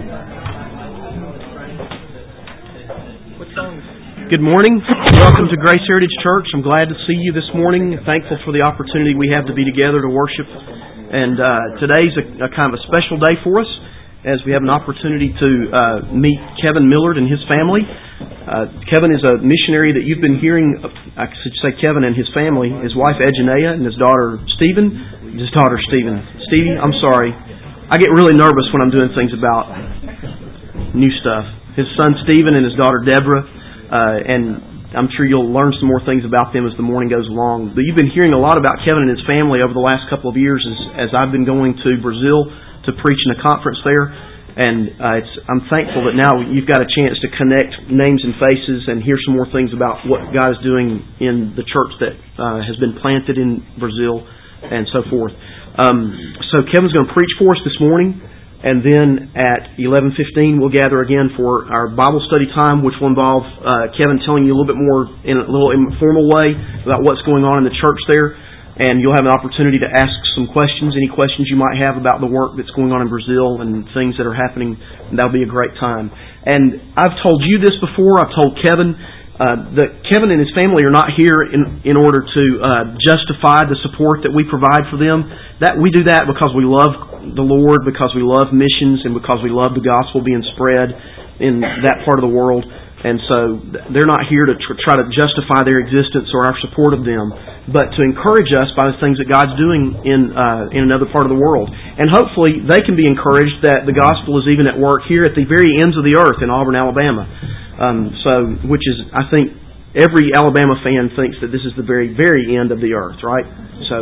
Good morning. Welcome to Grace Heritage Church. I'm glad to see you this morning. Thankful for the opportunity we have to be together to worship. And today's a kind of a special day for us, as we have an opportunity to meet Kevin Millard and his family. Kevin is a missionary that you've been hearing. I should say Kevin and his family, his wife Edginea and his daughter Stephen. Stevie, I'm sorry. I get really nervous when I'm doing things about new stuff. His son Stephen and his daughter Deborah. And I'm sure you'll learn some more things about them as the morning goes along. But you've been hearing a lot about Kevin and his family over the last couple of years as I've been going to Brazil to preach in a conference there. And I'm thankful that now you've got a chance to connect names and faces and hear some more things about what God is doing in the church that has been planted in Brazil and so forth. So Kevin's going to preach for us this morning. And then at 11:15 we'll gather again for our Bible study time, which will involve Kevin telling you a little bit more in a little informal way about what's going on in the church there. And you'll have an opportunity to ask some questions, any questions you might have about the work that's going on in Brazil and things that are happening. And that'll be a great time. And I've told you this before. I've told Kevin that Kevin and his family are not here in order to justify the support that we provide for them. That we do that because we love the Lord, because we love missions, and because we love the gospel being spread in that part of the world. And so they're not here to try to justify their existence or our support of them, but to encourage us by the things that God's doing in another part of the world. And hopefully they can be encouraged that the gospel is even at work here at the very ends of the earth in Auburn, Alabama. Which is, I think, every Alabama fan thinks that this is the very, very end of the earth, right? So,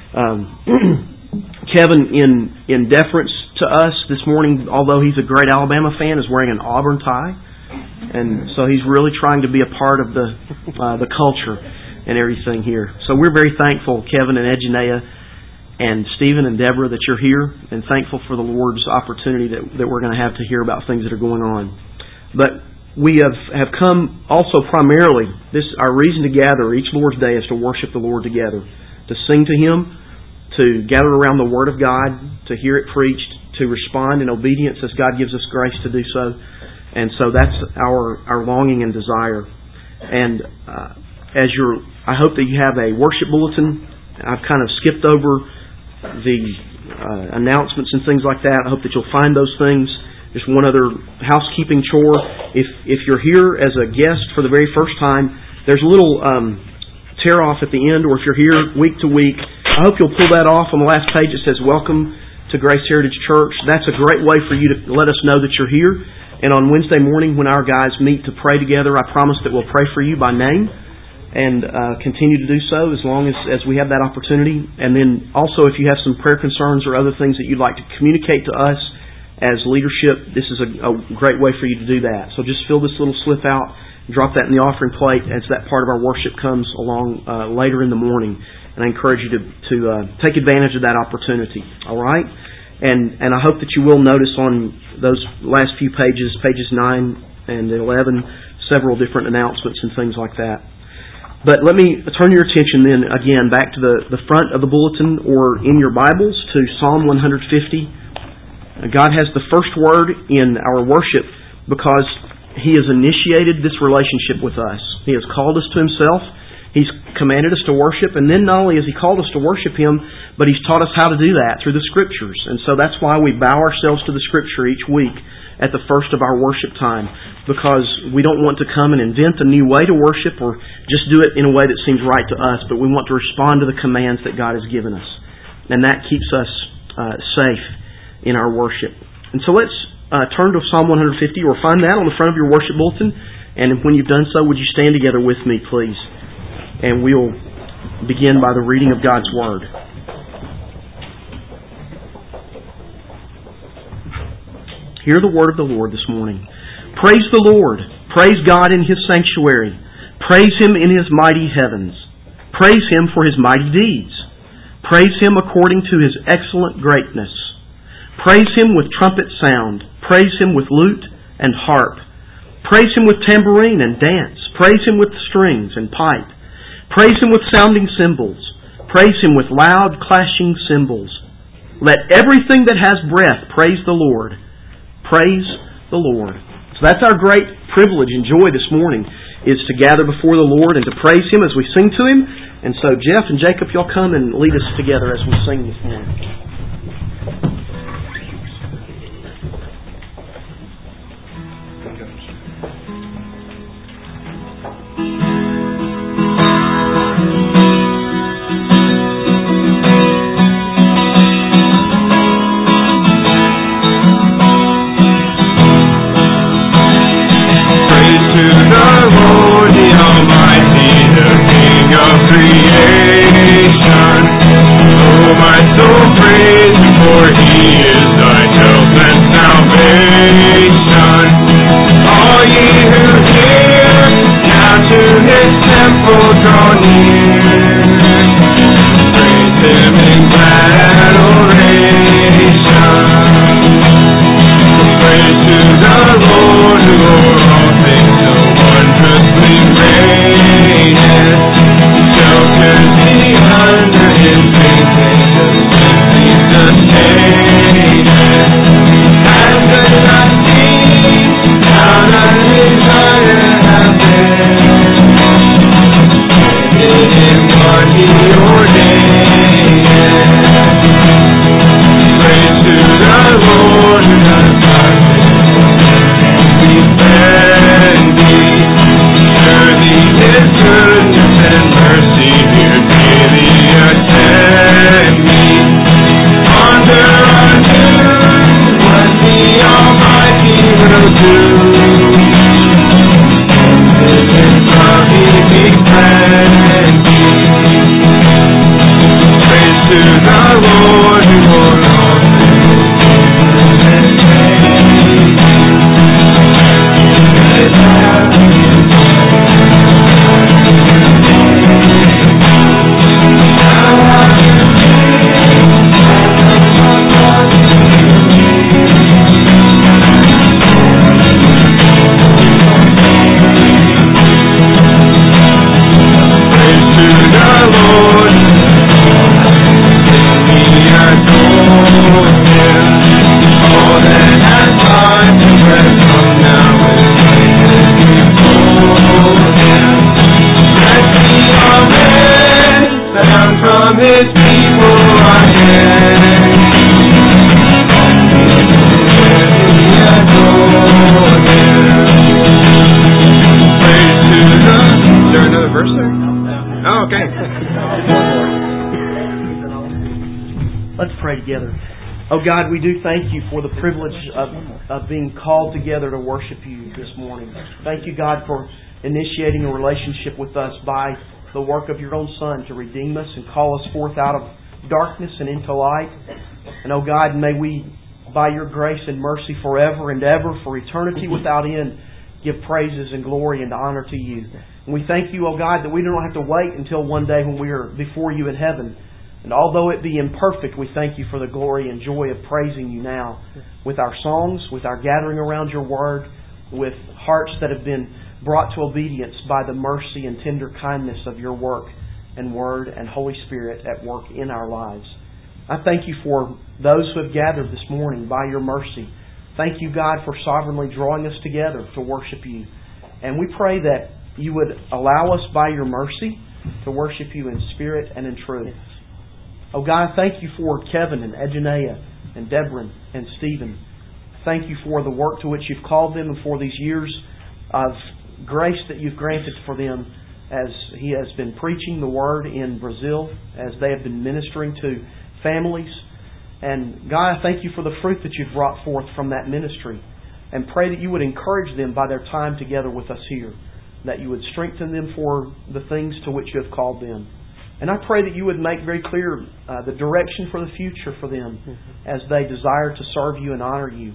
Kevin, in deference to us this morning, although he's a great Alabama fan, is wearing an Auburn tie, and so he's really trying to be a part of the culture and everything here. So we're very thankful, Kevin and Edginea and Stephen and Deborah, that you're here, and thankful for the Lord's opportunity that we're going to have to hear about things that are going on. But we have come also primarily, our reason to gather each Lord's Day is to worship the Lord together, to sing to Him, to gather around the Word of God, to hear it preached, to respond in obedience as God gives us grace to do so. And so that's our longing and desire. And I hope that you have a worship bulletin. I've kind of skipped over the announcements and things like that. I hope that you'll find those things. Just one other housekeeping chore. If you're here as a guest for the very first time, there's a little tear off at the end, or if you're here week to week, I hope you'll pull that off. On the last page it says, "Welcome to Grace Heritage Church." That's a great way for you to let us know that you're here. And on Wednesday morning when our guys meet to pray together, I promise that we'll pray for you by name and continue to do so as long as we have that opportunity. And then also, if you have some prayer concerns or other things that you'd like to communicate to us as leadership, this is a great way for you to do that. So just fill this little slip out, drop that in the offering plate as that part of our worship comes along later in the morning. And I encourage you to take advantage of that opportunity. All right? And I hope that you will notice on those last few pages 9 and 11, several different announcements and things like that. But let me turn your attention then again back to the front of the bulletin or in your Bibles to Psalm 150. God has the first word in our worship because He has initiated this relationship with us. He has called us to Himself. He's commanded us to worship. And then not only has He called us to worship Him, but He's taught us how to do that through the Scriptures. And so that's why we bow ourselves to the Scripture each week at the first of our worship time. Because we don't want to come and invent a new way to worship or just do it in a way that seems right to us. But we want to respond to the commands that God has given us. And that keeps us safe in our worship. And so let's turn to Psalm 150 or find that on the front of your worship bulletin. And when you've done so, would you stand together with me, please? And we'll begin by the reading of God's Word. Hear the word of the Lord this morning. Praise the Lord. Praise God in His sanctuary. Praise Him in His mighty heavens. Praise Him for His mighty deeds. Praise Him according to His excellent greatness. Praise Him with trumpet sound. Praise Him with lute and harp. Praise Him with tambourine and dance. Praise Him with strings and pipe. Praise Him with sounding cymbals. Praise Him with loud clashing cymbals. Let everything that has breath praise the Lord. praise the Lord. So that's our great privilege and joy this morning, is to gather before the Lord and to praise Him as we sing to Him. And so Jeff and Jacob, y'all come and lead us together as we sing this morning. Oh God, we do thank You for the privilege of being called together to worship You this morning. Thank You, God, for initiating a relationship with us by the work of Your own Son to redeem us and call us forth out of darkness and into light. And oh God, may we, by Your grace and mercy forever and ever, for eternity without end, give praises and glory and honor to You. And we thank You, oh God, that we don't have to wait until one day when we are before You in heaven. And although it be imperfect, we thank You for the glory and joy of praising You now with our songs, with our gathering around Your Word, with hearts that have been brought to obedience by the mercy and tender kindness of Your work and Word and Holy Spirit at work in our lives. I thank You for those who have gathered this morning by Your mercy. Thank You, God, for sovereignly drawing us together to worship You. And we pray that You would allow us by Your mercy to worship You in spirit and in truth. Oh God, thank You for Kevin and Edgenea and Deborah and Stephen. Thank You for the work to which You've called them and for these years of grace that You've granted for them as he has been preaching the Word in Brazil, as they have been ministering to families. And God, I thank You for the fruit that You've brought forth from that ministry, and pray that You would encourage them by their time together with us here, that You would strengthen them for the things to which You have called them. And I pray that You would make very clear the direction for the future for them as they desire to serve You and honor You.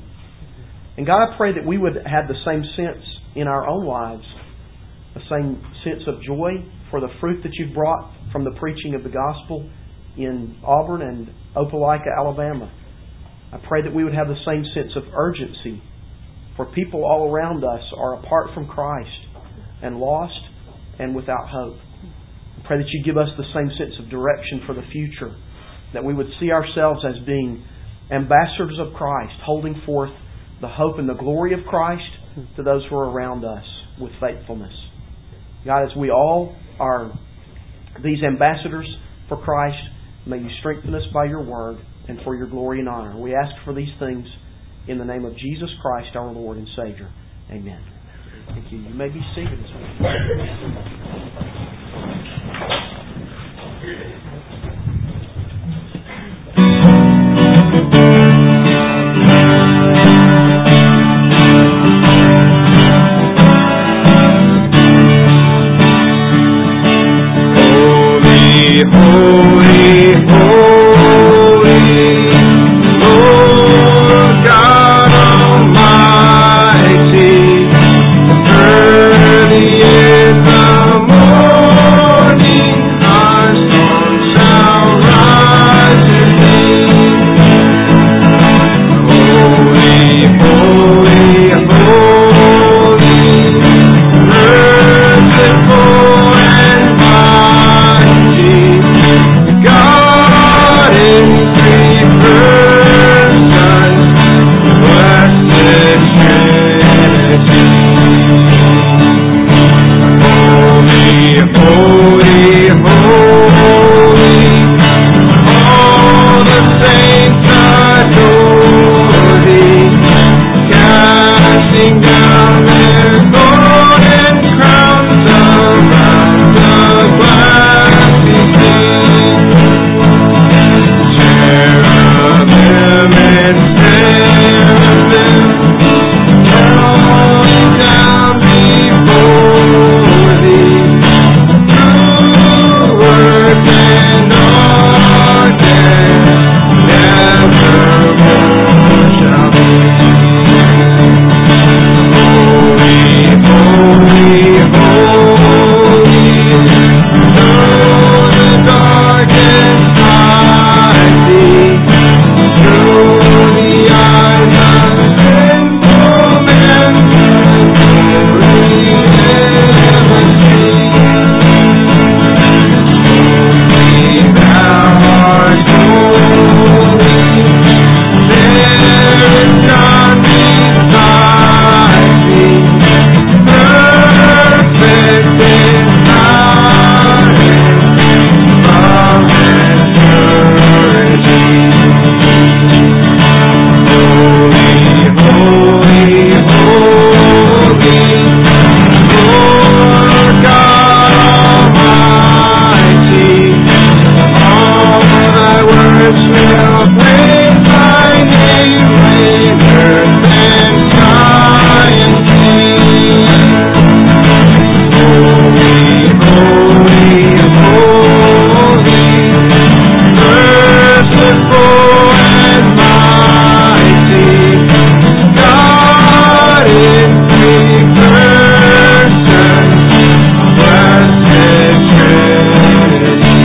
And God, I pray that we would have the same sense in our own lives, the same sense of joy for the fruit that You've brought from the preaching of the gospel in Auburn and Opelika, Alabama. I pray that we would have the same sense of urgency, for people all around us are apart from Christ and lost and without hope. I pray that You give us the same sense of direction for the future, that we would see ourselves as being ambassadors of Christ, holding forth the hope and the glory of Christ to those who are around us with faithfulness. God, as we all are these ambassadors for Christ, may You strengthen us by Your Word and for Your glory and honor. We ask for these things in the name of Jesus Christ, our Lord and Savior. Amen. Thank you. You may be seated as Holy, holy, Lord God Almighty. Early in the morning, our sun shall rise in thee. Holy, holy, holy, merciful and mighty, God in three persons, blessed Trinity. Holy, holy, holy, all the saints adore Thee, casting down their golden crowns around the glassy sea. Cherubim and seraphim falling down before Thee, true worth and honor nevermore shall be. Holy, holy, holy, though the darkest hide Thee, through the eyes of sinful men, glory never see. Holy, Thou art holy, there is none beside Thee, perfect in knowledge, love and purity. Holy, holy, holy, Lord God Almighty, all Thy works will praise Thy name in earth and sky and sea. Holy, holy, holy, merciful and mighty, God in three persons, blessed Trinity.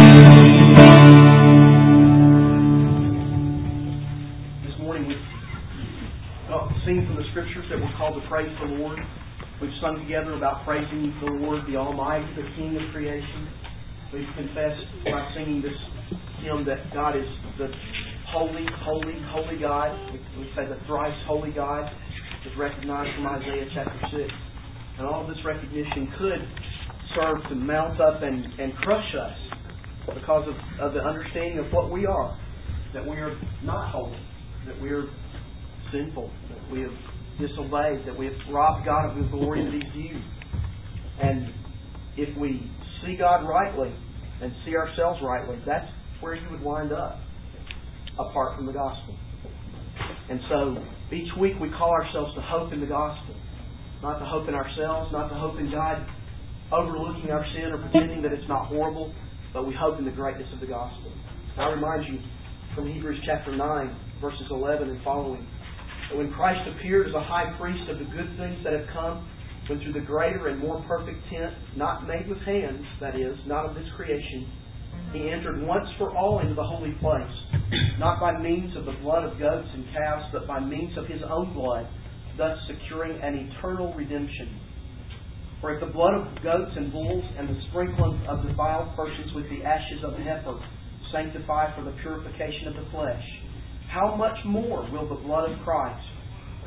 This morning we've seen from the Scriptures that we're called to praise the Lord. We've sung together about praising the Lord, the Almighty, the King of creation. We've confessed by singing this hymn that God is the holy, holy, holy God. We say the thrice holy God is recognized from Isaiah chapter 6. And all of this recognition could serve to mount up and crush us because of the understanding of what we are. That we are not holy. That we are sinful. That we have disobeyed. That we have robbed God of His glory that He's due. And if we see God rightly and see ourselves rightly, that's where you would wind up apart from the gospel. And so each week we call ourselves to hope in the gospel. Not to hope in ourselves, not to hope in God overlooking our sin or pretending that it's not horrible, but we hope in the greatness of the gospel. I remind you from Hebrews chapter 9, verses 11 and following, that when Christ appeared as a high priest of the good things that have come, when through the greater and more perfect tent, not made with hands, that is, not of this creation, He entered once for all into the holy place, not by means of the blood of goats and calves, but by means of His own blood, thus securing an eternal redemption. For if the blood of goats and bulls and the sprinkling of defiled persons with the ashes of heifer sanctify for the purification of the flesh, how much more will the blood of Christ,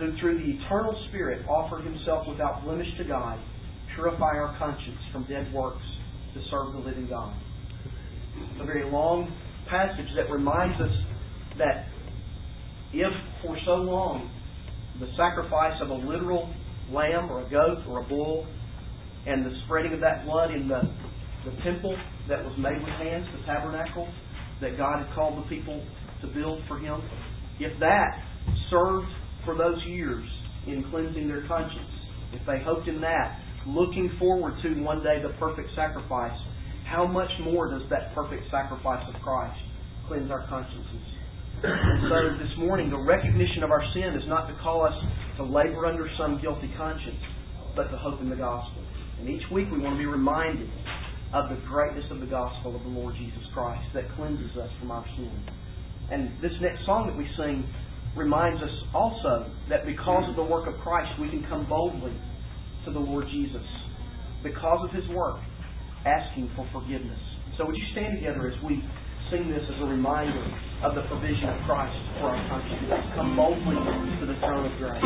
who through the eternal Spirit offered Himself without blemish to God, purify our conscience from dead works to serve the living God. It's a very long passage that reminds us that if for so long the sacrifice of a literal lamb or a goat or a bull and the spreading of that blood in the temple that was made with hands, the tabernacle that God had called the people to build for Him, if that served for those years in cleansing their conscience, if they hoped in that, looking forward to one day the perfect sacrifice, how much more does that perfect sacrifice of Christ cleanse our consciences? And so this morning, the recognition of our sin is not to call us to labor under some guilty conscience, but to hope in the gospel. And each week we want to be reminded of the greatness of the gospel of the Lord Jesus Christ that cleanses us from our sin. And this next song that we sing reminds us also that because of the work of Christ, we can come boldly to the Lord Jesus because of His work, asking for forgiveness. So would you stand together as we sing this as a reminder of the provision of Christ for our conscience? Come boldly to the throne of grace.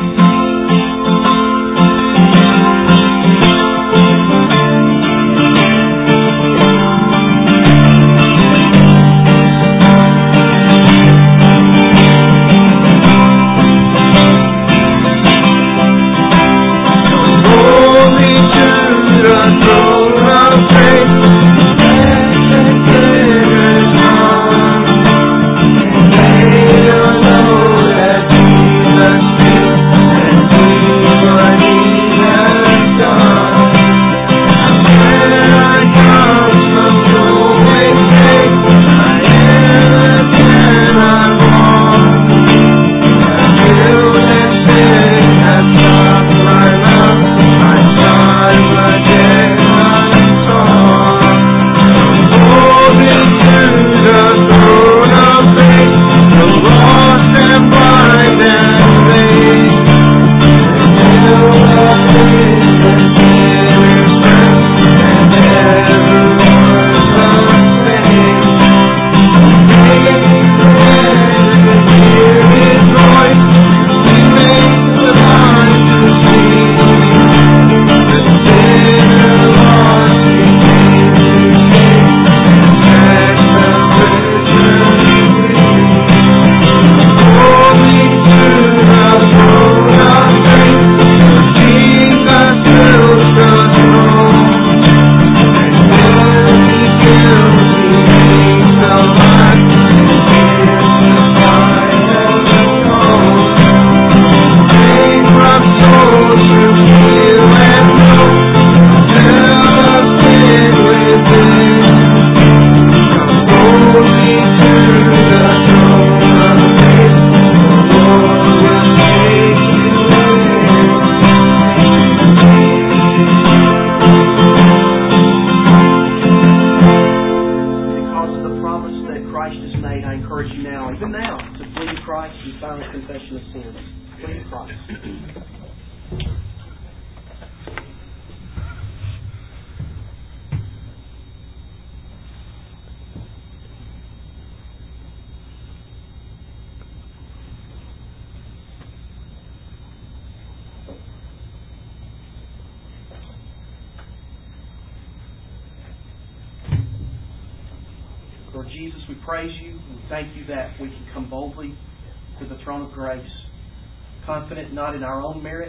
Lord Jesus, we praise You. We thank You that we can come boldly to the throne of grace, confident not in our own merit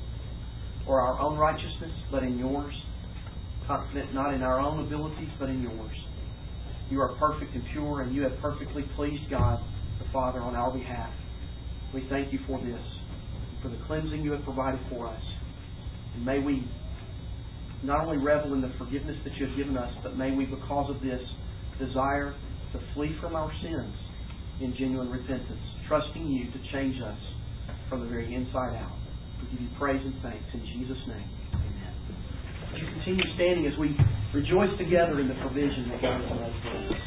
or our own righteousness, but in Yours. Confident not in our own abilities, but in Yours. You are perfect and pure, and You have perfectly pleased God the Father on our behalf. We thank You for this, for the cleansing You have provided for us. And may we not only revel in the forgiveness that You have given us, but may we, because of this, desire to flee from our sins in genuine repentance, trusting You to change us from the very inside out. We give You praise and thanks in Jesus' name. Amen. Would you continue standing as we rejoice together in the provision that God has made for us.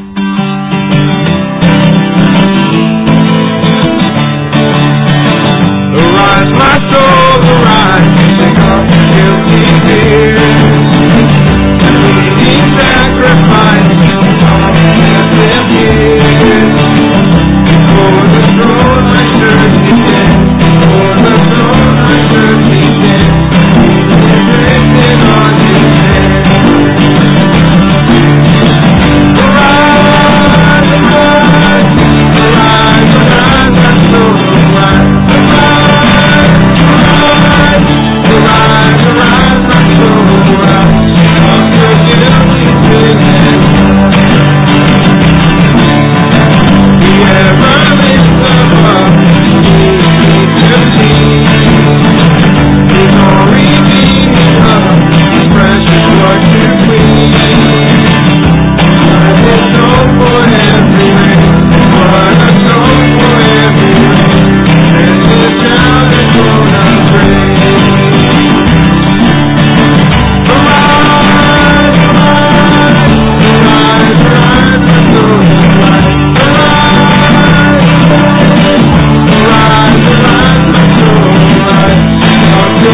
Arise, my soul, arise, sing off the guilty tears. Sweet sacrifice, all that live here. Before the throne I surely stand, before the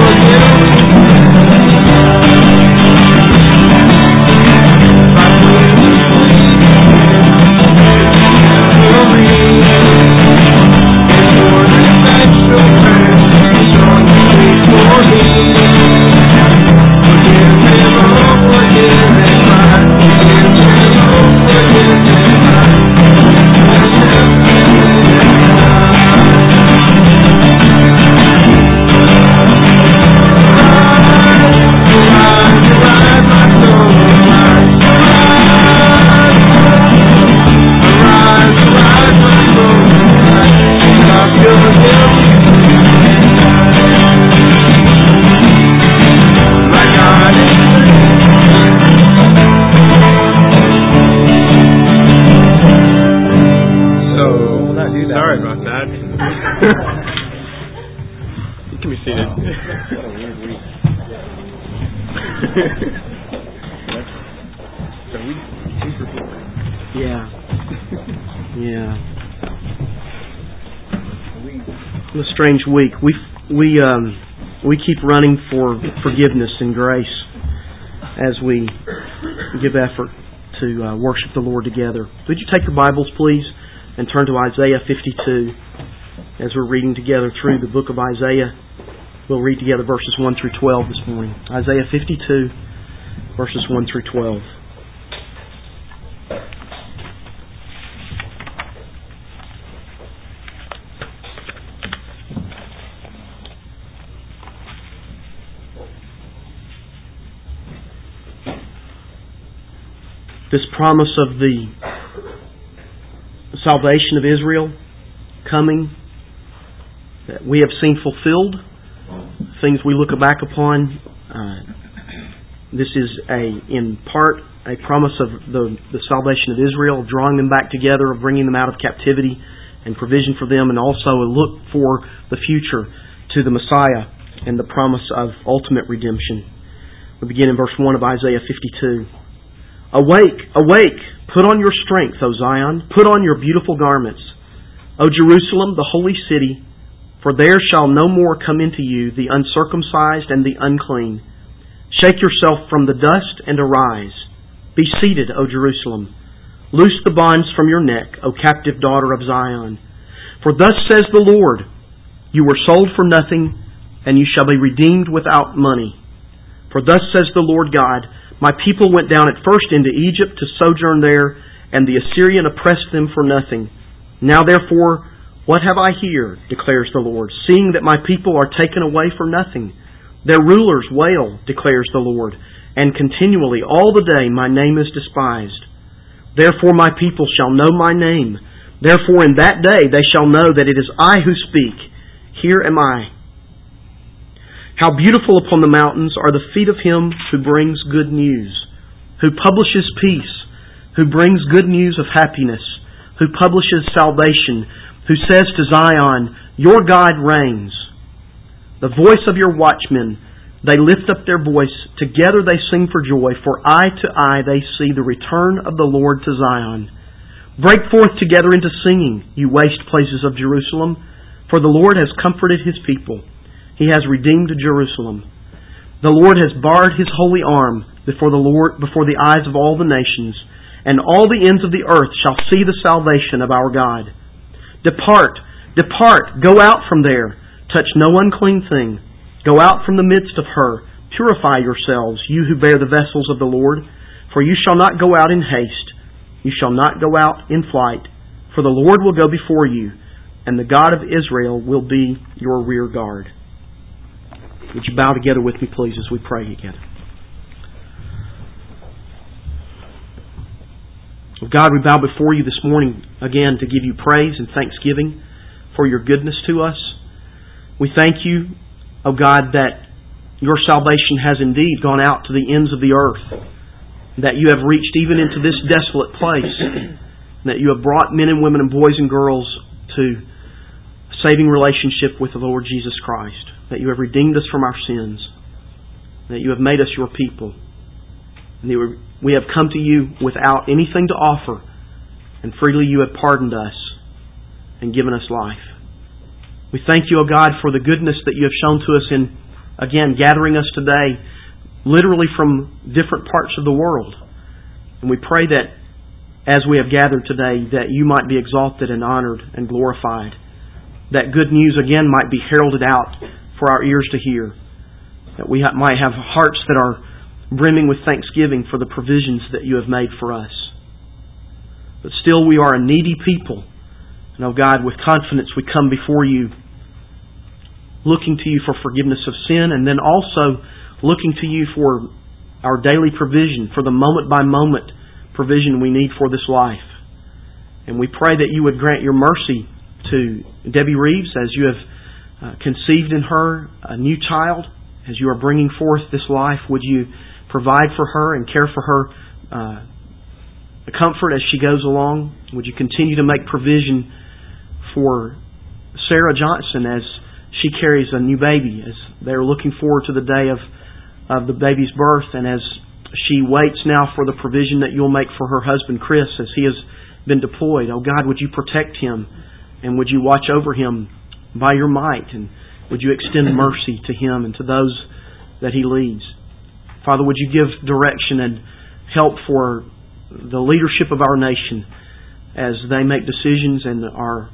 Strange week. We keep running for forgiveness and grace as we give effort to worship the Lord together. Would you take your Bibles, please, and turn to Isaiah 52 as we're reading together through the book of Isaiah. We'll read together verses 1 through 12 this morning. Isaiah 52, verses 1 through 12. This promise of the salvation of Israel coming that we have seen fulfilled, things we look back upon. This is in part a promise of the salvation of Israel, drawing them back together, of bringing them out of captivity and provision for them, and also a look for the future to the Messiah and the promise of ultimate redemption. We begin in verse 1 of Isaiah 52. Awake, awake, put on your strength, O Zion, put on your beautiful garments, O Jerusalem, the holy city, for there shall no more come into you the uncircumcised and the unclean. Shake yourself from the dust and arise. Be seated, O Jerusalem. Loose the bonds from your neck, O captive daughter of Zion. For thus says the Lord, you were sold for nothing, and you shall be redeemed without money. For thus says the Lord God, my people went down at first into Egypt to sojourn there, and the Assyrian oppressed them for nothing. Now therefore, what have I here, declares the Lord, seeing that my people are taken away for nothing? Their rulers wail, declares the Lord, and continually all the day my name is despised. Therefore my people shall know my name. Therefore in that day they shall know that it is I who speak. Here am I. How beautiful upon the mountains are the feet of him who brings good news, who publishes peace, who brings good news of happiness, who publishes salvation, who says to Zion, your God reigns. The voice of your watchmen, they lift up their voice, together they sing for joy, for eye to eye they see the return of the Lord to Zion. Break forth together into singing, you waste places of Jerusalem, for the Lord has comforted his people. He has redeemed Jerusalem. The Lord has barred his holy arm before the eyes of all the nations, and all the ends of the earth shall see the salvation of our God. Depart, depart, go out from there, touch no unclean thing. Go out from the midst of her, purify yourselves, you who bear the vessels of the Lord, for you shall not go out in haste, you shall not go out in flight, for the Lord will go before you, and the God of Israel will be your rear guard. Would you bow together with me, please, as we pray together? God, we bow before you this morning again to give you praise and thanksgiving for your goodness to us. We thank you, O God, that your salvation has indeed gone out to the ends of the earth, that you have reached even into this desolate place, that you have brought men and women and boys and girls to a saving relationship with the Lord Jesus Christ. That you have redeemed us from our sins, that you have made us your people, and that we have come to you without anything to offer, and freely you have pardoned us and given us life. We thank you, O God, for the goodness that you have shown to us in again, gathering us today literally from different parts of the world. And we pray that as we have gathered today, that You might be exalted and honored and glorified. That good news again might be heralded out for our ears to hear. That we might have hearts that are brimming with thanksgiving for the provisions that You have made for us. But still we are a needy people. And oh God, with confidence we come before You, looking to You for forgiveness of sin, and then also looking to You for our daily provision, for the moment-by-moment provision we need for this life. And we pray that You would grant Your mercy to Debbie Reeves as You have conceived in her a new child. As You are bringing forth this life, would You provide for her and care for her comfort as she goes along? Would You continue to make provision for Sarah Johnson as she carries a new baby, as they're looking forward to the day of the baby's birth, and as she waits now for the provision that You'll make for her husband Chris as he has been deployed. Oh God, would You protect him, and would You watch over him by Your might, and would You extend mercy to him and to those that he leads. Father, would You give direction and help for the leadership of our nation as they make decisions and are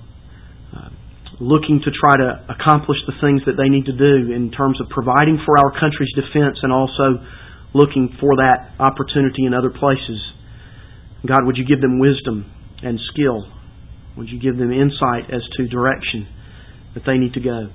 looking to try to accomplish the things that they need to do in terms of providing for our country's defense and also looking for that opportunity in other places. God, would You give them wisdom and skill? Would You give them insight as to direction that they need to go?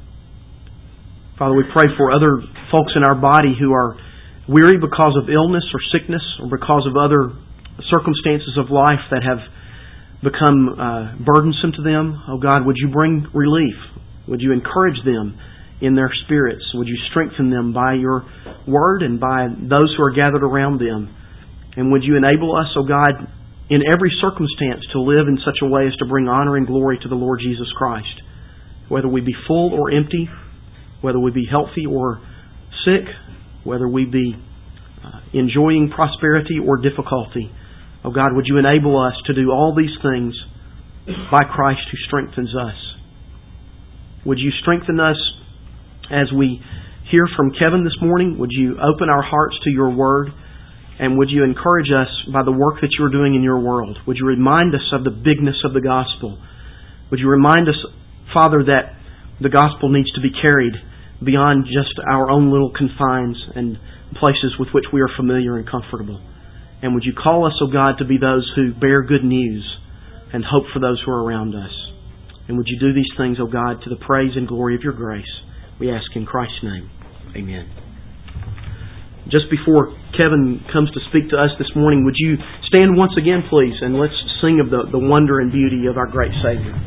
Father, we pray for other folks in our body who are weary because of illness or sickness or because of other circumstances of life that have become burdensome to them. Oh God, would You bring relief? Would You encourage them in their spirits? Would You strengthen them by Your Word and by those who are gathered around them? And would You enable us, oh God, in every circumstance to live in such a way as to bring honor and glory to the Lord Jesus Christ? Whether we be full or empty, whether we be healthy or sick, whether we be enjoying prosperity or difficulty. Oh God, would You enable us to do all these things by Christ who strengthens us? Would You strengthen us as we hear from Kevin this morning? Would You open our hearts to Your Word? And would You encourage us by the work that You're doing in Your world? Would You remind us of the bigness of the gospel? Would You remind us, Father, that the gospel needs to be carried beyond just our own little confines and places with which we are familiar and comfortable? And would You call us, O God, to be those who bear good news and hope for those who are around us? And would You do these things, O God, to the praise and glory of Your grace? We ask in Christ's name. Amen. Just before Kevin comes to speak to us this morning, would you stand once again, please, and let's sing of the wonder and beauty of our great Savior.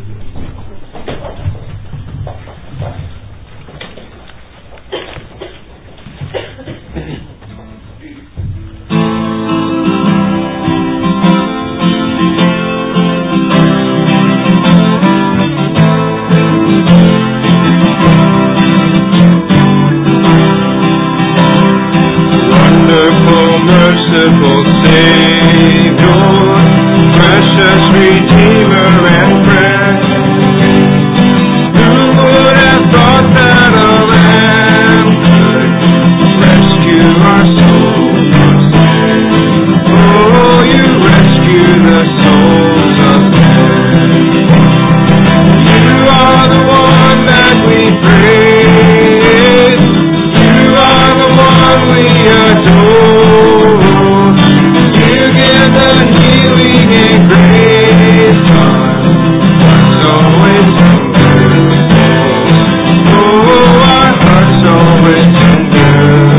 Merciful Savior, precious Redeemer and friend, who would have thought that a lamb could rescue our souls from sin? Oh, You rescue the souls of men. You are the one that we praise. You are the one we adore. The healing and grace our hearts always hunger for. Oh, our hearts always hunger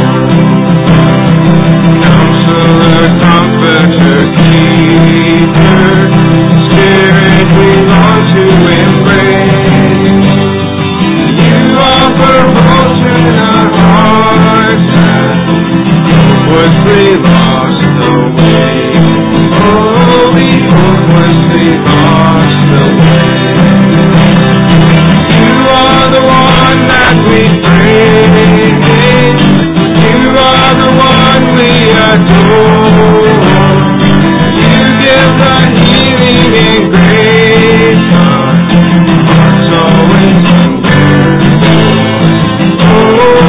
for. Counselor, Comforter, Keeper, Spirit we long to embrace. You offer hope in our hearts and hopelessly lost away. Oh, we hopelessly lost the way. You are the one that we praise. You are the one we adore. You give the healing and grace our hearts always hunger for. Oh,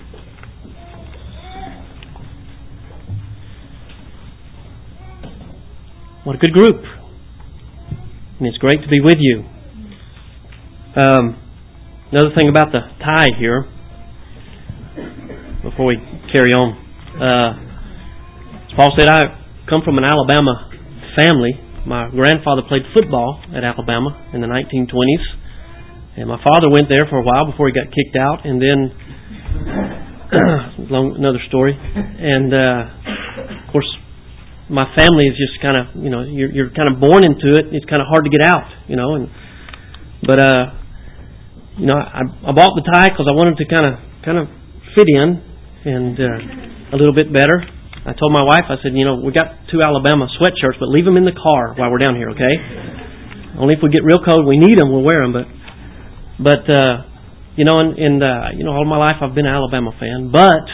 What a good group. And it's great to be with you. Another thing about the tie here, before we carry on. As Paul said, I come from an Alabama family. My grandfather played football at Alabama in the 1920s. And my father went there for a while before he got kicked out. And then, another story. And, of course, my family is just kind of, you're kind of born into it. It's kind of hard to get out, But I bought the tie because I wanted to kind of fit in and a little bit better. I told my wife, I said, we got 2 Alabama sweatshirts, but leave them in the car while we're down here, okay? Only if we get real cold, we need them, we'll wear them. But all my life I've been an Alabama fan, but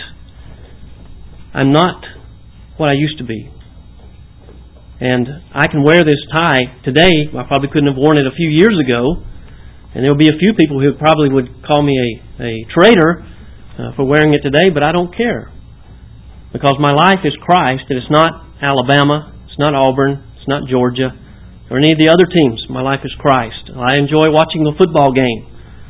I'm not what I used to be. And I can wear this tie today. I probably couldn't have worn it a few years ago. And there will be a few people who probably would call me a traitor for wearing it today, but I don't care. Because my life is Christ, and it's not Alabama, it's not Auburn, it's not Georgia, or any of the other teams. My life is Christ. I enjoy watching a football game.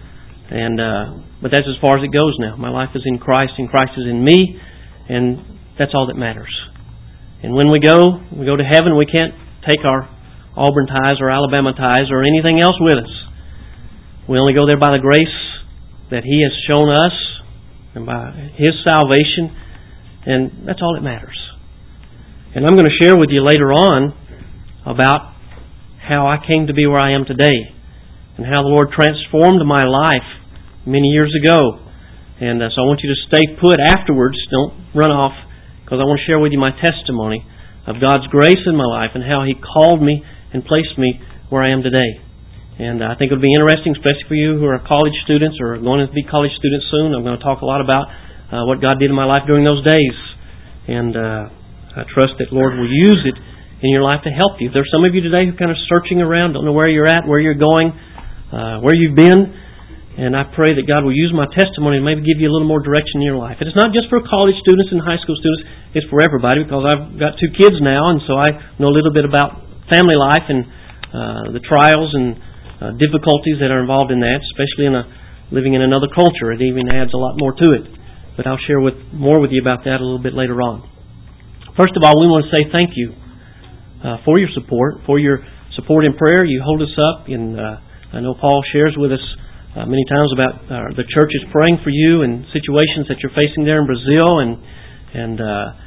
But that's as far as it goes now. My life is in Christ, and Christ is in me, and that's all that matters. And when we go to heaven, we can't take our Auburn ties or Alabama ties or anything else with us. We only go there by the grace that He has shown us and by His salvation, and that's all that matters. And I'm going to share with you later on about how I came to be where I am today and how the Lord transformed my life many years ago. And so I want you to stay put afterwards. Don't run off, because I want to share with you my testimony of God's grace in my life and how He called me and placed me where I am today. And I think it would be interesting, especially for you who are college students or going to be college students soon. I'm going to talk a lot about what God did in my life during those days. And I trust that Lord will use it in your life to help you. There's some of you today who are kind of searching around, don't know where you're at, where you're going, where you've been. And I pray that God will use my testimony and maybe give you a little more direction in your life. And it's not just for college students and high school students. It's for everybody, because I've got 2 kids now, and so I know a little bit about family life and the trials and difficulties that are involved in that, especially living in another culture. It even adds a lot more to it. But I'll share more with you about that a little bit later on. First of all, we want to say thank you for your support in prayer. You hold us up, and I know Paul shares with us many times about the church is praying for you and situations that you're facing there in Brazil. And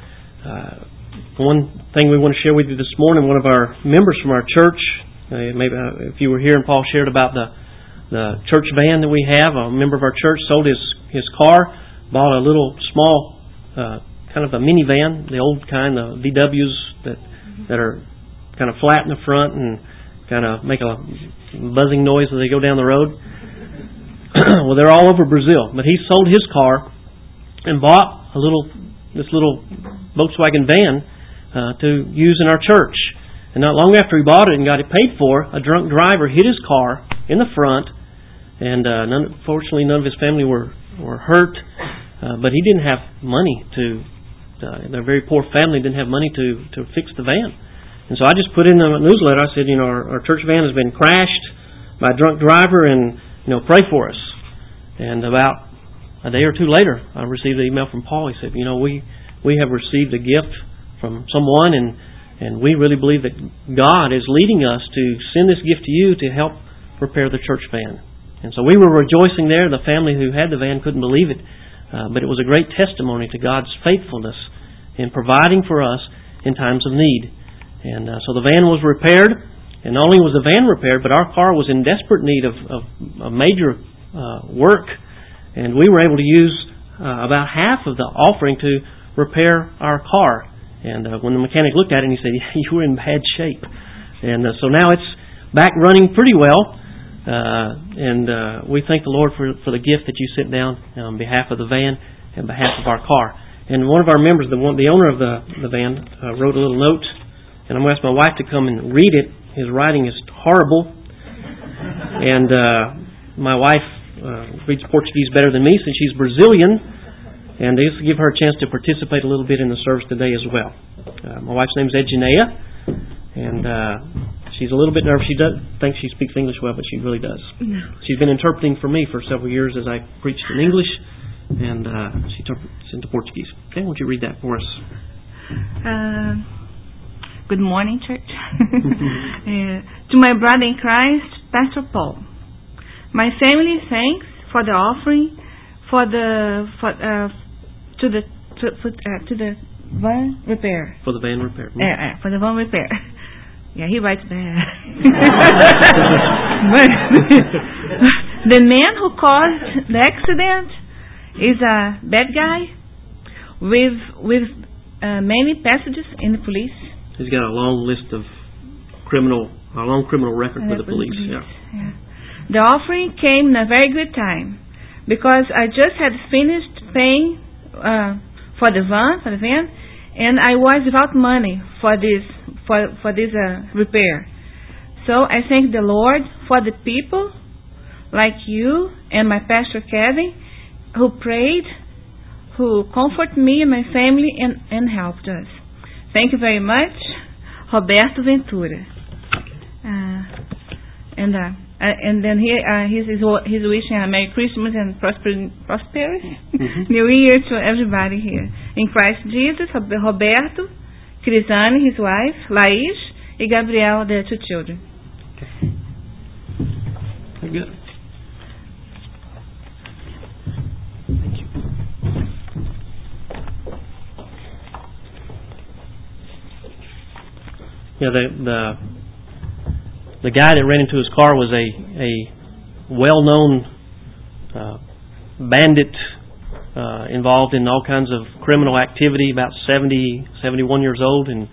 one thing we want to share with you this morning, one of our members from our church, maybe if you were here and Paul shared about the church van that we have, a member of our church sold his car, bought a little small kind of a minivan, the old kind, the VWs that are kind of flat in the front and kind of make a buzzing noise as they go down the road. Well, they're all over Brazil. But he sold his car and bought this little Volkswagen van to use in our church. And not long after he bought it and got it paid for, a drunk driver hit his car in the front. And fortunately, none of his family were hurt. But he didn't have money they're a very poor family, didn't have money to fix the van. And so I just put in the newsletter, I said, our church van has been crashed by a drunk driver, and pray for us. And about a day or 2 later, I received an email from Paul. He said, we have received a gift from someone, and we really believe that God is leading us to send this gift to you to help repair the church van. And so we were rejoicing there. The family who had the van couldn't believe it. But it was a great testimony to God's faithfulness in providing for us in times of need. And so the van was repaired. And not only was the van repaired, but our car was in desperate need of major work. And we were able to use about half of the offering to repair our car. And when the mechanic looked at it, he said, "You were in bad shape." And so now it's back running pretty well. And we thank the Lord for the gift that you sent down on behalf of the van and behalf of our car. And one of our members, the owner of the van, wrote a little note. And I'm going to ask my wife to come and read it. His writing is horrible. And my wife reads Portuguese better than me since she's Brazilian. And just to give her a chance to participate a little bit in the service today as well. My wife's name is Edginea, and she's a little bit nervous. She doesn't think she speaks English well, but she really does. No. She's been interpreting for me for several years as I preached in English, and she interprets into Portuguese. Okay, why don't you read that for us? Good morning, church. To my brother in Christ, Pastor Paul. My family thanks for the offering to the van repair. For the van repair. For the van repair. Yeah, he writes bad. The man who caused the accident is a bad guy with many passages in the police. He's got a long list of criminal record with the police. Yeah. The offering came in a very good time because I just had finished paying for the van, and I was without money for this repair. So I thank the Lord for the people like you and my pastor Kevin who prayed, who comforted me and my family and helped us. Thank you very much, Roberto Ventura. And then he's wishing a Merry Christmas and prosperous New Year to everybody here. In Christ Jesus, Roberto, Crisane, his wife, Laís, and Gabriel, their 2 children. Very good. Thank you. Yeah, the guy that ran into his car was a well-known bandit involved in all kinds of criminal activity, about 71 years old, and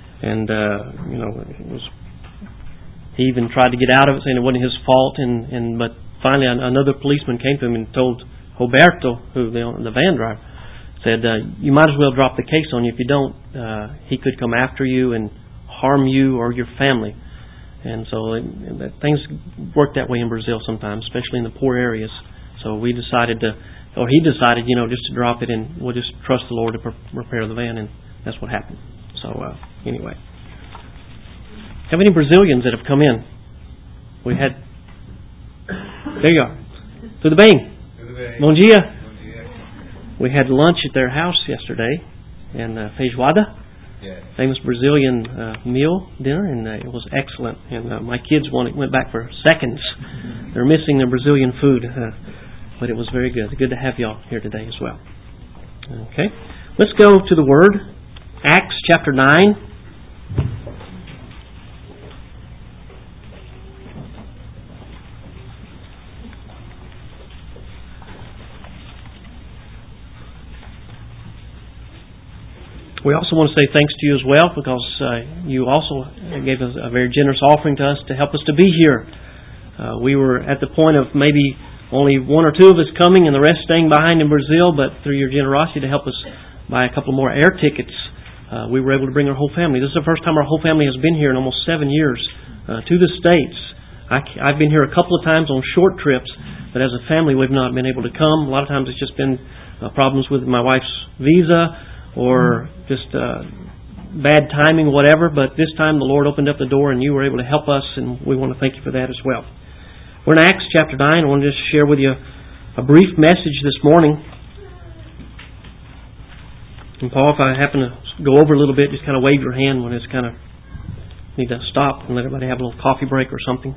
he even tried to get out of it, saying it wasn't his fault, but finally another policeman came to him and told Roberto, who the van driver, said, you might as well drop the case on you. If you don't, he could come after you and harm you or your family. And so things work that way in Brazil sometimes, especially in the poor areas. So he decided, just to drop it, and we'll just trust the Lord to repair the van, and that's what happened. So anyway, have any Brazilians that have come in? We had. There you are. Tudo bem? Bom dia. We had lunch at their house yesterday, and feijoada. Famous Brazilian meal, dinner, and it was excellent. And my kids went back for seconds. They're missing their Brazilian food, but it was very good. Good to have y'all here today as well. Okay, let's go to the Word. Acts chapter 9. We also want to say thanks to you as well, because you also gave us a very generous offering to us to help us to be here. We were at the point of maybe only 1 or 2 of us coming and the rest staying behind in Brazil, but through your generosity to help us buy a couple more air tickets, we were able to bring our whole family. This is the first time our whole family has been here in almost 7 years to the States. I've been here a couple of times on short trips, but as a family we've not been able to come. A lot of times it's just been problems with my wife's visa, or just bad timing, whatever. But this time the Lord opened up the door and you were able to help us, and we want to thank you for that as well. We're in Acts chapter 9. I want to just share with you a brief message this morning. And Paul, if I happen to go over a little bit, just kind of wave your hand when it's kind of need to stop and let everybody have a little coffee break or something.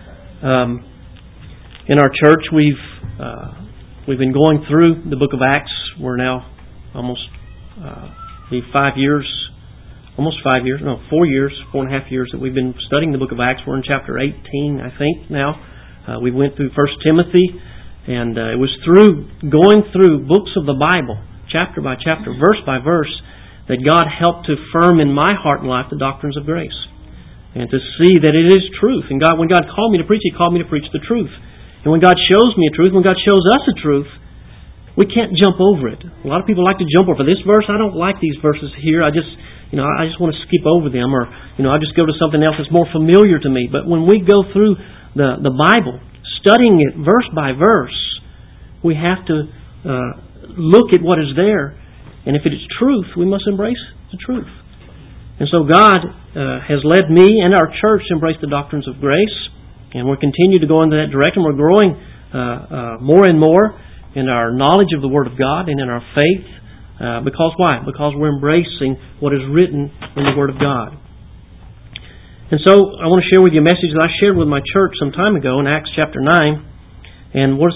In our church, we've been going through the book of Acts. We're now almost 4 years, 4.5 years that we've been studying the book of Acts. We're in chapter 18, I think, now. We went through 1 Timothy, and it was through going through books of the Bible, chapter by chapter, verse by verse, that God helped to firm in my heart and life the doctrines of grace, and to see that it is truth. And when God called me to preach, He called me to preach the truth. And when God shows me a truth, when God shows us a truth, we can't jump over it. A lot of people like to jump over this verse. I don't like these verses here. I just want to skip over them, or I just go to something else that's more familiar to me. But when we go through the Bible, studying it verse by verse, we have to look at what is there. And if it is truth, we must embrace the truth. And so God has led me and our church to embrace the doctrines of grace. And we'll continue to go into that direction. We're growing more and more in our knowledge of the Word of God and in our faith. Because why? Because we're embracing what is written in the Word of God. And so I want to share with you a message that I shared with my church some time ago in Acts chapter 9. And we'll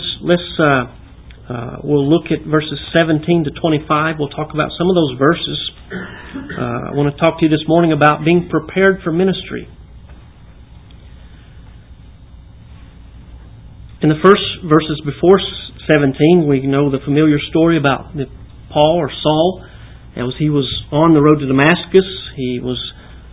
look at verses 17 to 25. We'll talk about some of those verses. I want to talk to you this morning about being prepared for ministry. In the first verses before 17, we know the familiar story about Paul or Saul. As he was on the road to Damascus, he was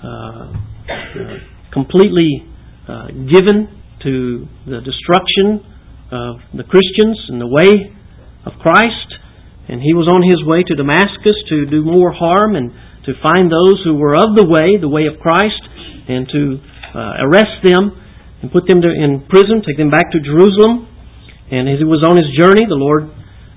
completely given to the destruction of the Christians and the way of Christ. And he was on his way to Damascus to do more harm and to find those who were of the way of Christ, and to arrest them and put them in prison, take them back to Jerusalem. And as he was on his journey, the Lord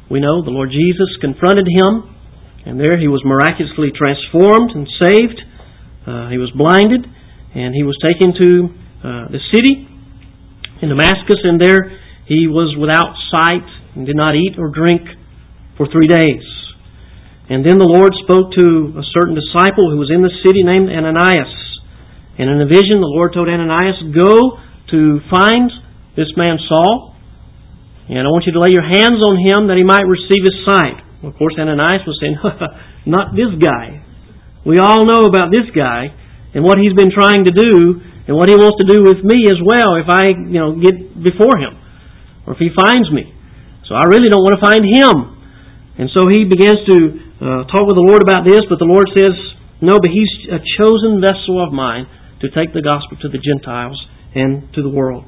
Jesus confronted him, and there he was miraculously transformed and saved. He was blinded, and he was taken to the city in Damascus, and there he was without sight and did not eat or drink for 3 days. And then the Lord spoke to a certain disciple who was in the city named Ananias. And in a vision, the Lord told Ananias, "Go to find this man Saul, and I want you to lay your hands on him that he might receive his sight." Of course, Ananias was saying, "Not this guy. We all know about this guy and what he's been trying to do and what he wants to do with me as well if I get before him or if he finds me. So I really don't want to find him." And so he begins to talk with the Lord about this, but the Lord says, "No, but he's a chosen vessel of mine to take the gospel to the Gentiles and to the world."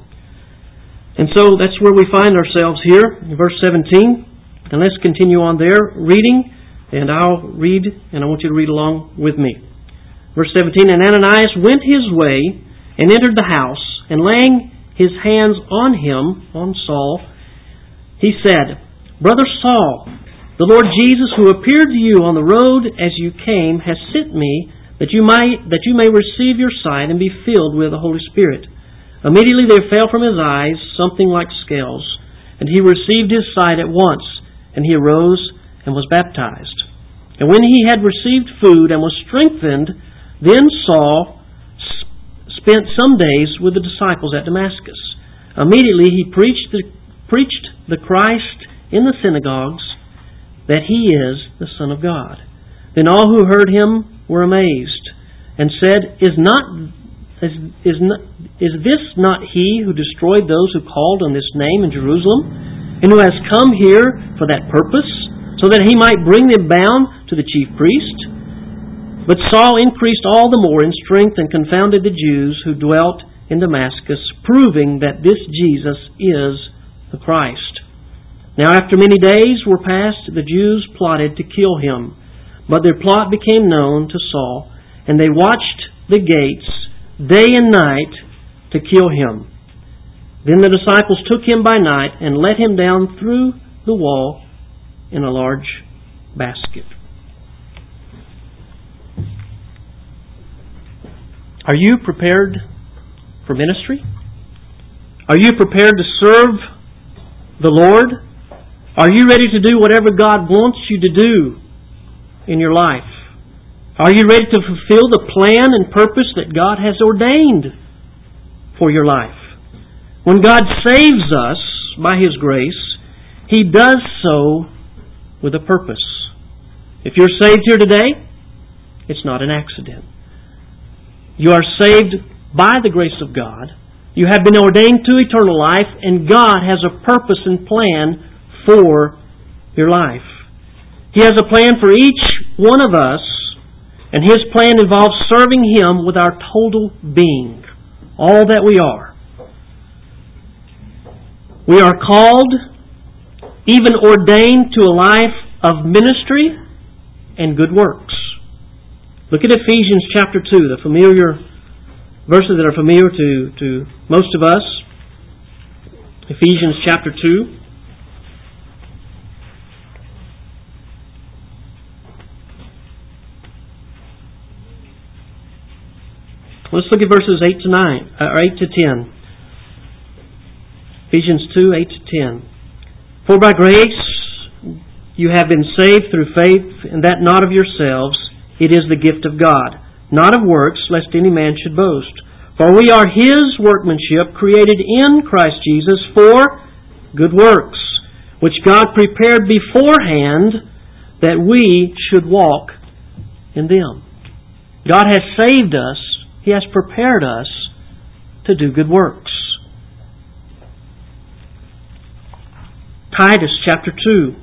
And so that's where we find ourselves here in verse 17. And let's continue on there reading, and I'll read, and I want you to read along with me. Verse 17, "And Ananias went his way and entered the house, and laying his hands on him," on Saul, he said, "Brother Saul, the Lord Jesus, who appeared to you on the road as you came, has sent me that you may receive your sight and be filled with the Holy Spirit." Immediately there fell from his eyes something like scales, and he received his sight at once, and he arose and was baptized. And when he had received food and was strengthened, then Saul spent some days with the disciples at Damascus. Immediately he preached the Christ in the synagogues, that he is the Son of God. Then all who heard him were amazed, and said, Is this not he who destroyed those who called on this name in Jerusalem, and who has come here for that purpose, so that he might bring them bound to the chief priest? But Saul increased all the more in strength and confounded the Jews who dwelt in Damascus, proving that this Jesus is the Christ. Now after many days were past, the Jews plotted to kill him. But their plot became known to Saul, and they watched the gates day and night to kill him. Then the disciples took him by night and let him down through the wall in a large basket. Are you prepared for ministry? Are you prepared to serve the Lord? Are you ready to do whatever God wants you to do in your life? Are you ready to fulfill the plan and purpose that God has ordained for your life? When God saves us by His grace, He does so with a purpose. If you're saved here today, it's not an accident. You are saved by the grace of God. You have been ordained to eternal life, and God has a purpose and plan for your life. He has a plan for each one of us, and His plan involves serving Him with our total being, all that we are. We are called, even ordained to a life of ministry and good works. Look at Ephesians chapter 2, the familiar verses that are familiar to most of us. Ephesians chapter 2. Let's look at verses 8 to 10. Ephesians 2, 8 to 10. For by grace you have been saved through faith, and that not of yourselves, it is the gift of God, not of works, lest any man should boast. For we are His workmanship, created in Christ Jesus for good works, which God prepared beforehand that we should walk in them. God has saved us. He has prepared us to do good works. Titus chapter 2.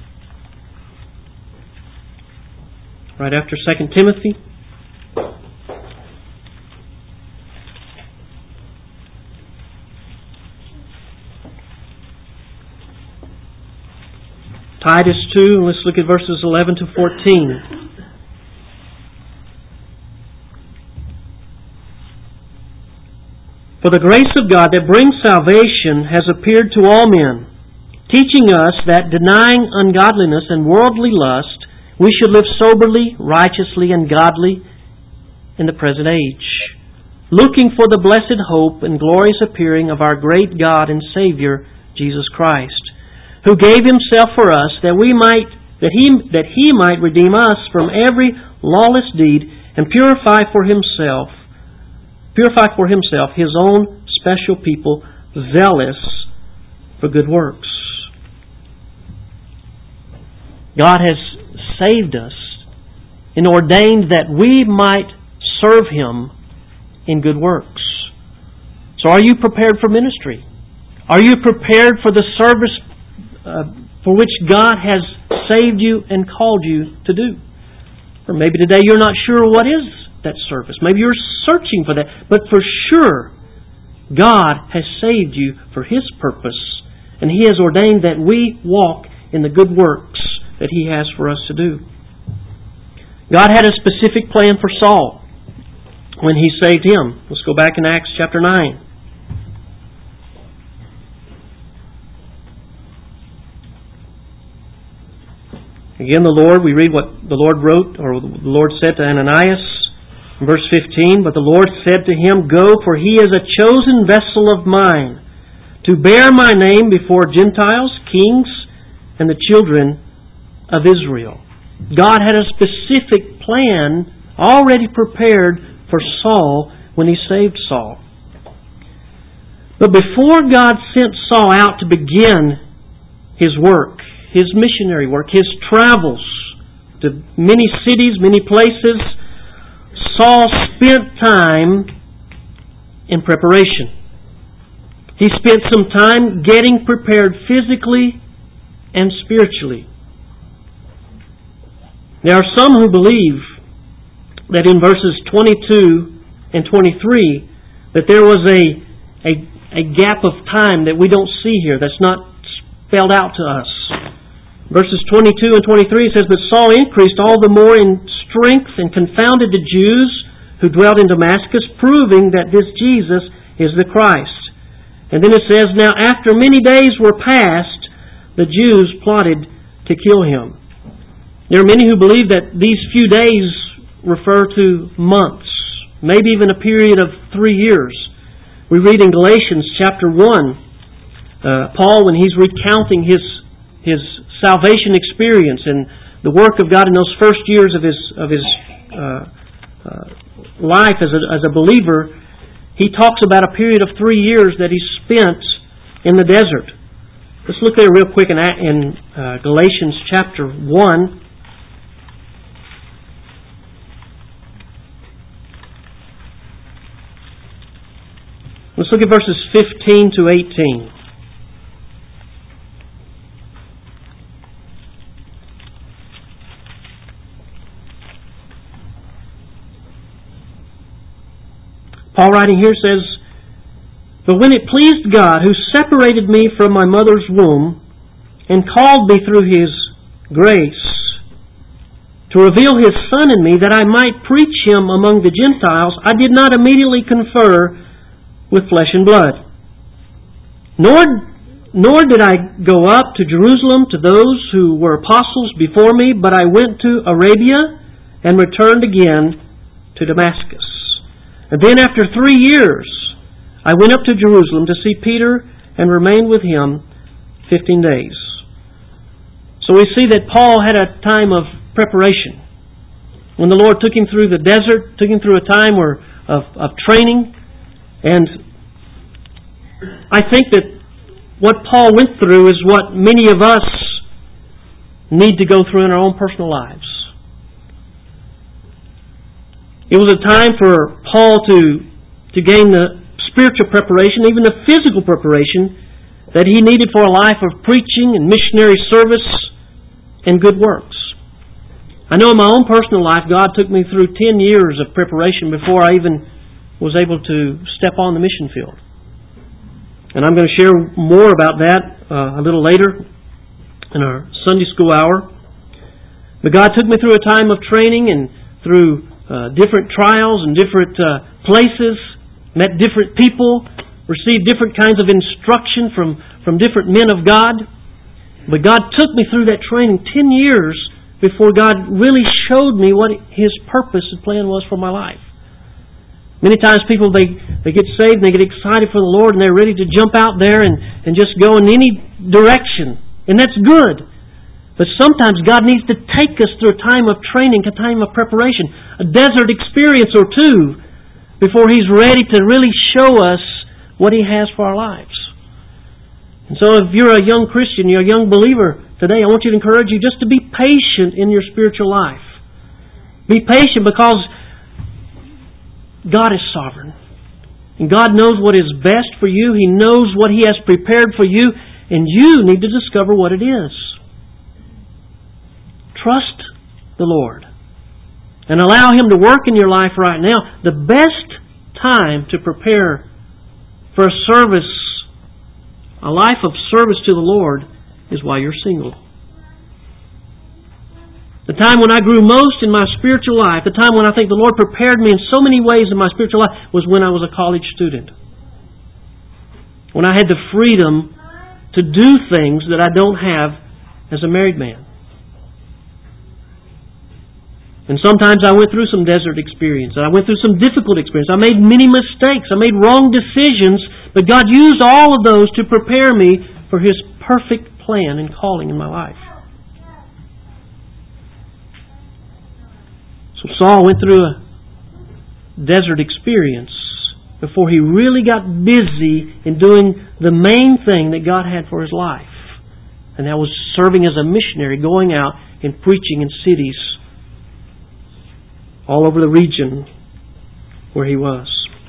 Right after 2 Timothy. Titus 2, let's look at verses 11 to 14. For the grace of God that brings salvation has appeared to all men, teaching us that denying ungodliness and worldly lust, we should live soberly, righteously, and godly in the present age, looking for the blessed hope and glorious appearing of our great God and Savior, Jesus Christ, who gave Himself for us that He might redeem us from every lawless deed and purify for Himself His own special people, zealous for good works. God has saved us and ordained that we might serve Him in good works. So are you prepared for ministry? Are you prepared for the service for which God has saved you and called you to do? Or maybe today you're not sure what is that service. Maybe you're searching for that. But for sure, God has saved you for His purpose, and He has ordained that we walk in the good works that He has for us to do. God had a specific plan for Saul when He saved him. Let's go back in Acts chapter 9. Again, we read what the Lord wrote, or the Lord said to Ananias in verse 15, But the Lord said to him, Go, for he is a chosen vessel of mine, to bear my name before Gentiles, kings, and the children of Israel. God had a specific plan already prepared for Saul when He saved Saul. But before God sent Saul out to begin his work, his missionary work, his travels to many cities, many places, Saul spent time in preparation. He spent some time getting prepared physically and spiritually. There are some who believe that in verses 22 and 23 that there was a gap of time that we don't see here, that's not spelled out to us. Verses 22 and 23 says, But Saul increased all the more in strength and confounded the Jews who dwelt in Damascus, proving that this Jesus is the Christ. And then it says, Now after many days were past, the Jews plotted to kill him. There are many who believe that these few days refer to months, maybe even a period of 3 years. We read in Galatians chapter 1, Paul, when he's recounting his salvation experience and the work of God in those first years of his life as a believer, he talks about a period of 3 years that he spent in the desert. Let's look there real quick in Galatians chapter 1. Let's look at verses 15 to 18. Paul writing here says, But when it pleased God, who separated me from my mother's womb and called me through His grace to reveal His Son in me that I might preach Him among the Gentiles, I did not immediately confer with flesh and blood. Nor did I go up to Jerusalem to those who were apostles before me, but I went to Arabia and returned again to Damascus. And then after 3 years, I went up to Jerusalem to see Peter and remained with him 15 days. So we see that Paul had a time of preparation. When the Lord took him through the desert, took him through a time of training. And I think that what Paul went through is what many of us need to go through in our own personal lives. It was a time for Paul to gain the spiritual preparation, even the physical preparation that he needed for a life of preaching and missionary service and good works. I know in my own personal life, God took me through 10 years of preparation before I even was able to step on the mission field. And I'm going to share more about that a little later in our Sunday school hour. But God took me through a time of training and through different trials and different places, met different people, received different kinds of instruction from different men of God. But God took me through that training 10 years before God really showed me what His purpose and plan was for my life. Many times people, they get saved and they get excited for the Lord and they're ready to jump out there and just go in any direction. And that's good. But sometimes God needs to take us through a time of training, a time of preparation, a desert experience or two before He's ready to really show us what He has for our lives. And so if you're a young Christian, you're a young believer today, I want you to encourage you just to be patient in your spiritual life. Be patient because God is sovereign. And God knows what is best for you. He knows what He has prepared for you. And you need to discover what it is. Trust the Lord. And allow Him to work in your life right now. The best time to prepare for a service, a life of service to the Lord, is while you're single. The time when I grew most in my spiritual life, the time when I think the Lord prepared me in so many ways in my spiritual life, was when I was a college student. When I had the freedom to do things that I don't have as a married man. And sometimes I went through some desert experience. I went through some difficult experience. I made many mistakes. I made wrong decisions. But God used all of those to prepare me for His perfect plan and calling in my life. So Saul went through a desert experience before he really got busy in doing the main thing that God had for his life. And that was serving as a missionary, going out and preaching in cities all over the region where he was.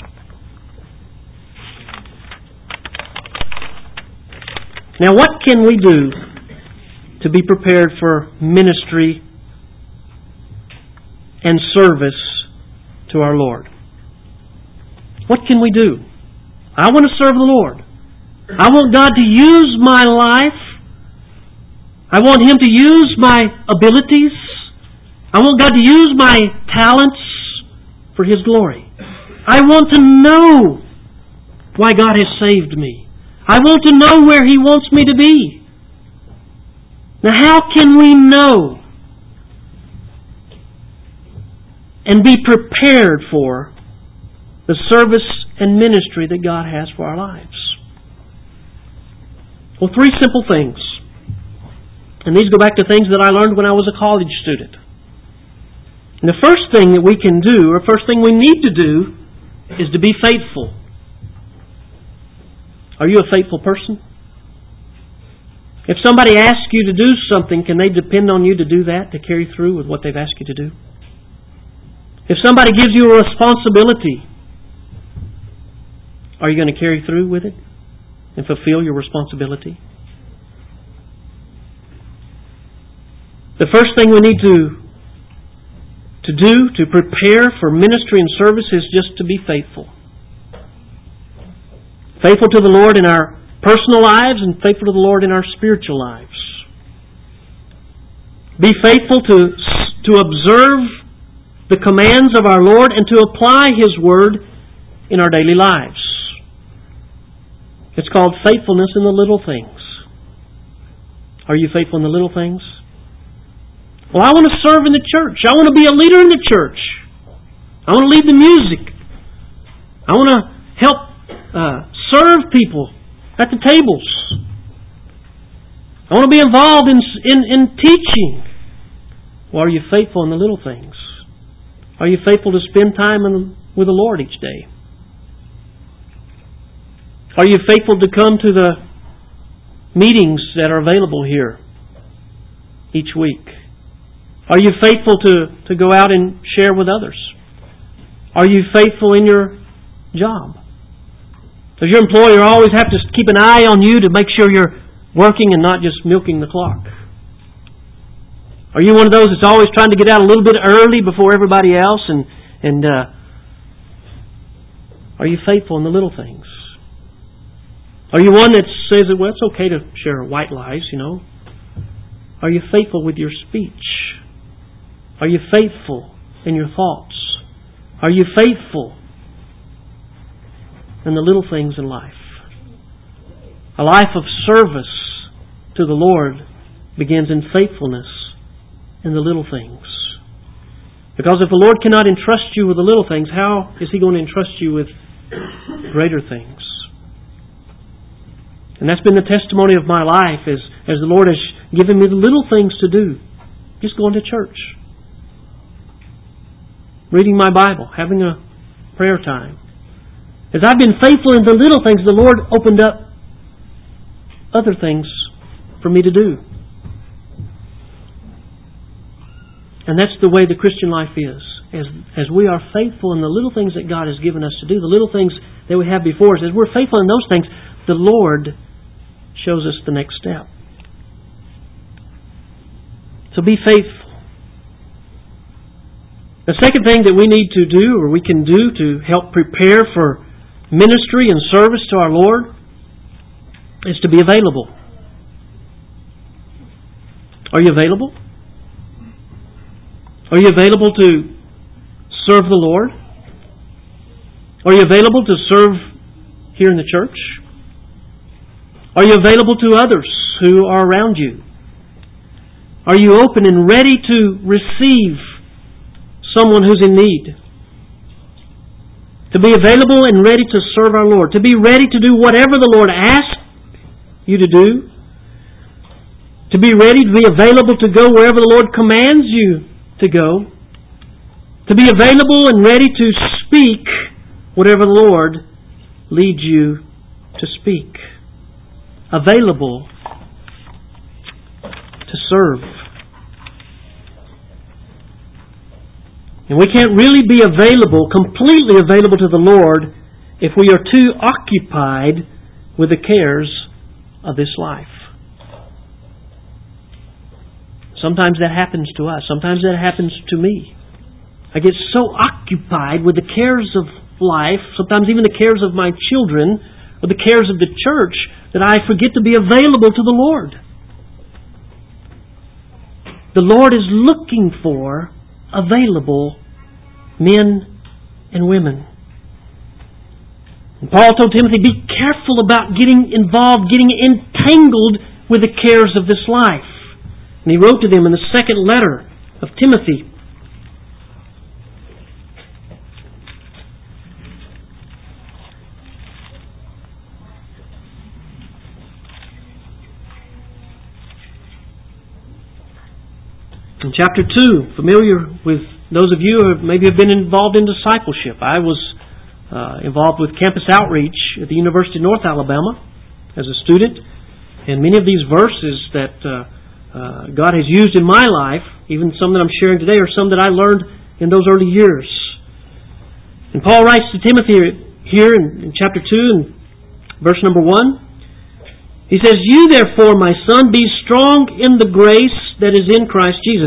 Now, what can we do to be prepared for ministry and service to our Lord? What can we do? I want to serve the Lord. I want God to use my life. I want Him to use my abilities. I want God to use my talents for His glory. I want to know why God has saved me. I want to know where He wants me to be. Now, how can we know and be prepared for the service and ministry that God has for our lives? Well, three simple things. And these go back to things that I learned when I was a college student. And the first thing that we can do, or first thing we need to do, is to be faithful. Are you a faithful person? If somebody asks you to do something, can they depend on you to do that, to carry through with what they've asked you to do? If somebody gives you a responsibility, are you going to carry through with it and fulfill your responsibility? The first thing we need to do to prepare for ministry and service is just to be faithful. Faithful to the Lord in our personal lives and faithful to the Lord in our spiritual lives. Be faithful to observe the commands of our Lord and to apply His Word in our daily lives. It's called faithfulness in the little things. Are you faithful in the little things? Well, I want to serve in the church. I want to be a leader in the church. I want to lead the music. I want to help serve people at the tables. I want to be involved in teaching. Well, are you faithful in the little things? Are you faithful to spend time with the Lord each day? Are you faithful to come to the meetings that are available here each week? Are you faithful to go out and share with others? Are you faithful in your job? Does your employer always have to keep an eye on you to make sure you're working and not just milking the clock? Are you one of those that's always trying to get out a little bit early before everybody else? And are you faithful in the little things? Are you one that says that, well, it's okay to share white lies, you know? Are you faithful with your speech? Are you faithful in your thoughts? Are you faithful in the little things in life? A life of service to the Lord begins in faithfulness in the little things. Because if the Lord cannot entrust you with the little things, how is He going to entrust you with greater things? And that's been the testimony of my life as the Lord has given me the little things to do. Just going to church. Reading my Bible. Having a prayer time. As I've been faithful in the little things, the Lord opened up other things for me to do. And that's the way the Christian life is. As we are faithful in the little things that God has given us to do, the little things that we have before us, as we're faithful in those things, the Lord shows us the next step. So be faithful. The second thing that we need to do, or we can do to help prepare for ministry and service to our Lord, is to be available. Are you available? Are you available to serve the Lord? Are you available to serve here in the church? Are you available to others who are around you? Are you open and ready to receive someone who's in need? To be available and ready to serve our Lord. To be ready to do whatever the Lord asks you to do. To be ready to be available to go wherever the Lord commands you to go. To be available and ready to speak whatever the Lord leads you to speak. Available to serve. And we can't really be available, completely available to the Lord, if we are too occupied with the cares of this life. Sometimes that happens to us. Sometimes that happens to me. I get so occupied with the cares of life, sometimes even the cares of my children, or the cares of the church, that I forget to be available to the Lord. The Lord is looking for available men and women. And Paul told Timothy, be careful about getting involved, getting entangled with the cares of this life. And he wrote to them in the second letter of Timothy. In chapter 2, familiar with those of you who maybe have been involved in discipleship. I was involved with campus outreach at the University of North Alabama as a student. And many of these verses that God has used in my life, even some that I'm sharing today, are some that I learned in those early years. And Paul writes to Timothy here in chapter 2 and verse number 1. He says, you therefore, my son, be strong in the grace that is in Christ Jesus.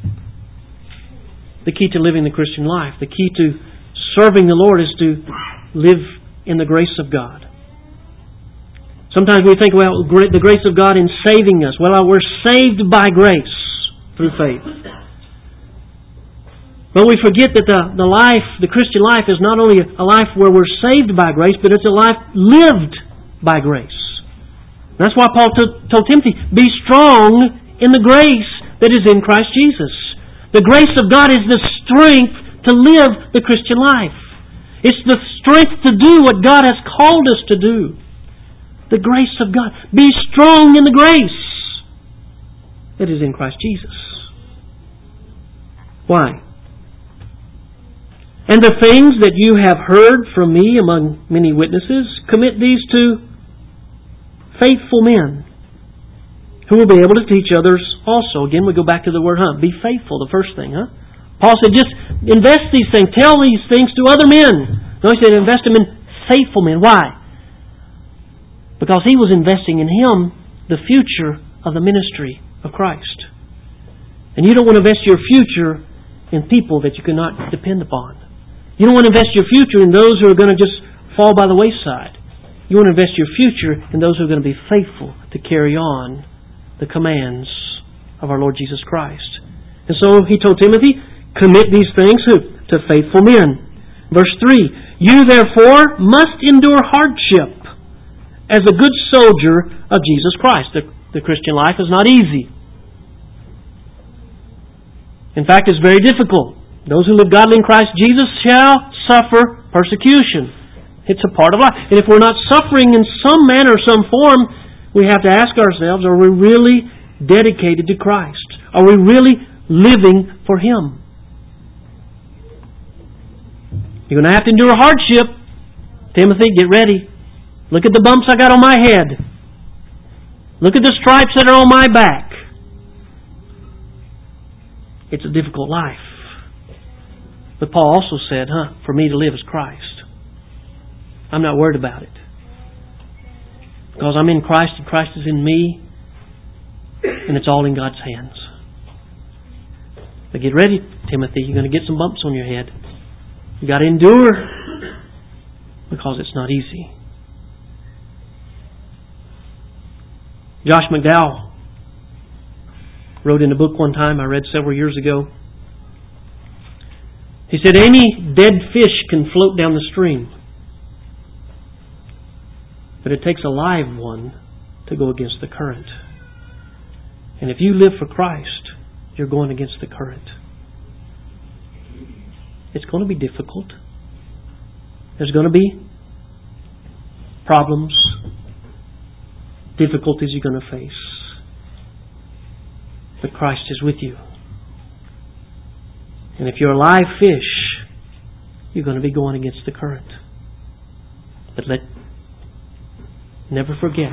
The key to living the Christian life, the key to serving the Lord is to live in the grace of God. Sometimes we think, well, the grace of God in saving us. Well, we're saved by grace through faith. But we forget that the life, the Christian life, is not only a life where we're saved by grace, but it's a life lived by grace. That's why Paul told Timothy, be strong in the grace that is in Christ Jesus. The grace of God is the strength to live the Christian life. It's the strength to do what God has called us to do. The grace of God. Be strong in the grace that is in Christ Jesus. Why? And the things that you have heard from me among many witnesses, commit these to faithful men who will be able to teach others also. Again, we go back to the word, be faithful, the first thing, Paul said, just invest these things, tell these things to other men. No, he said, invest them in faithful men. Why? Because he was investing in him the future of the ministry of Christ. And you don't want to invest your future in people that you cannot depend upon. You don't want to invest your future in those who are going to just fall by the wayside. You want to invest your future in those who are going to be faithful to carry on the commands of our Lord Jesus Christ. And so he told Timothy, commit these things to faithful men. Verse 3, you therefore must endure hardship as a good soldier of Jesus Christ. The Christian life is not easy. In fact, it's very difficult. Those who live godly in Christ Jesus shall suffer persecution. It's a part of life. And if we're not suffering in some manner, some form, we have to ask ourselves, are we really dedicated to Christ? Are we really living for Him? You're going to have to endure hardship. Timothy, get ready. Look at the bumps I got on my head. Look at the stripes that are on my back. It's a difficult life. But Paul also said, for me to live is Christ. I'm not worried about it. Because I'm in Christ and Christ is in me. And it's all in God's hands. But get ready, Timothy. You're going to get some bumps on your head. You've got to endure. Because it's not easy. Josh McDowell wrote in a book one time I read several years ago. He said, any dead fish can float down the stream. But it takes a live one to go against the current. And if you live for Christ, you're going against the current. It's going to be difficult. There's going to be problems, difficulties you're going to face. But Christ is with you. And if you're a live fish, you're going to be going against the current. But never forget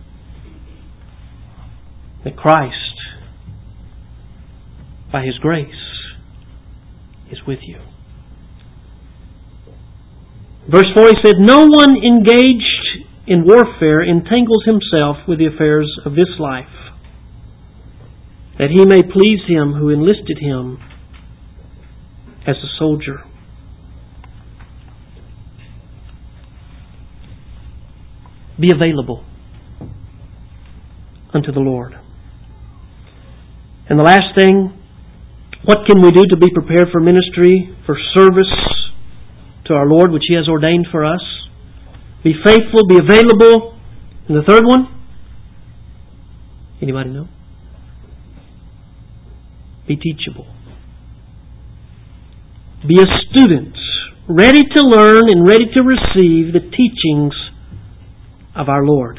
that Christ, by His grace, is with you. Verse 4, he said, no one engaged in warfare entangles himself with the affairs of this life, that he may please Him who enlisted him as a soldier. Be available unto the Lord. And the last thing, what can we do to be prepared for ministry, for service to our Lord, which He has ordained for us? Be faithful, be available. And the third one? Anybody know? Be teachable. Be a student, ready to learn and ready to receive the teachings of our Lord.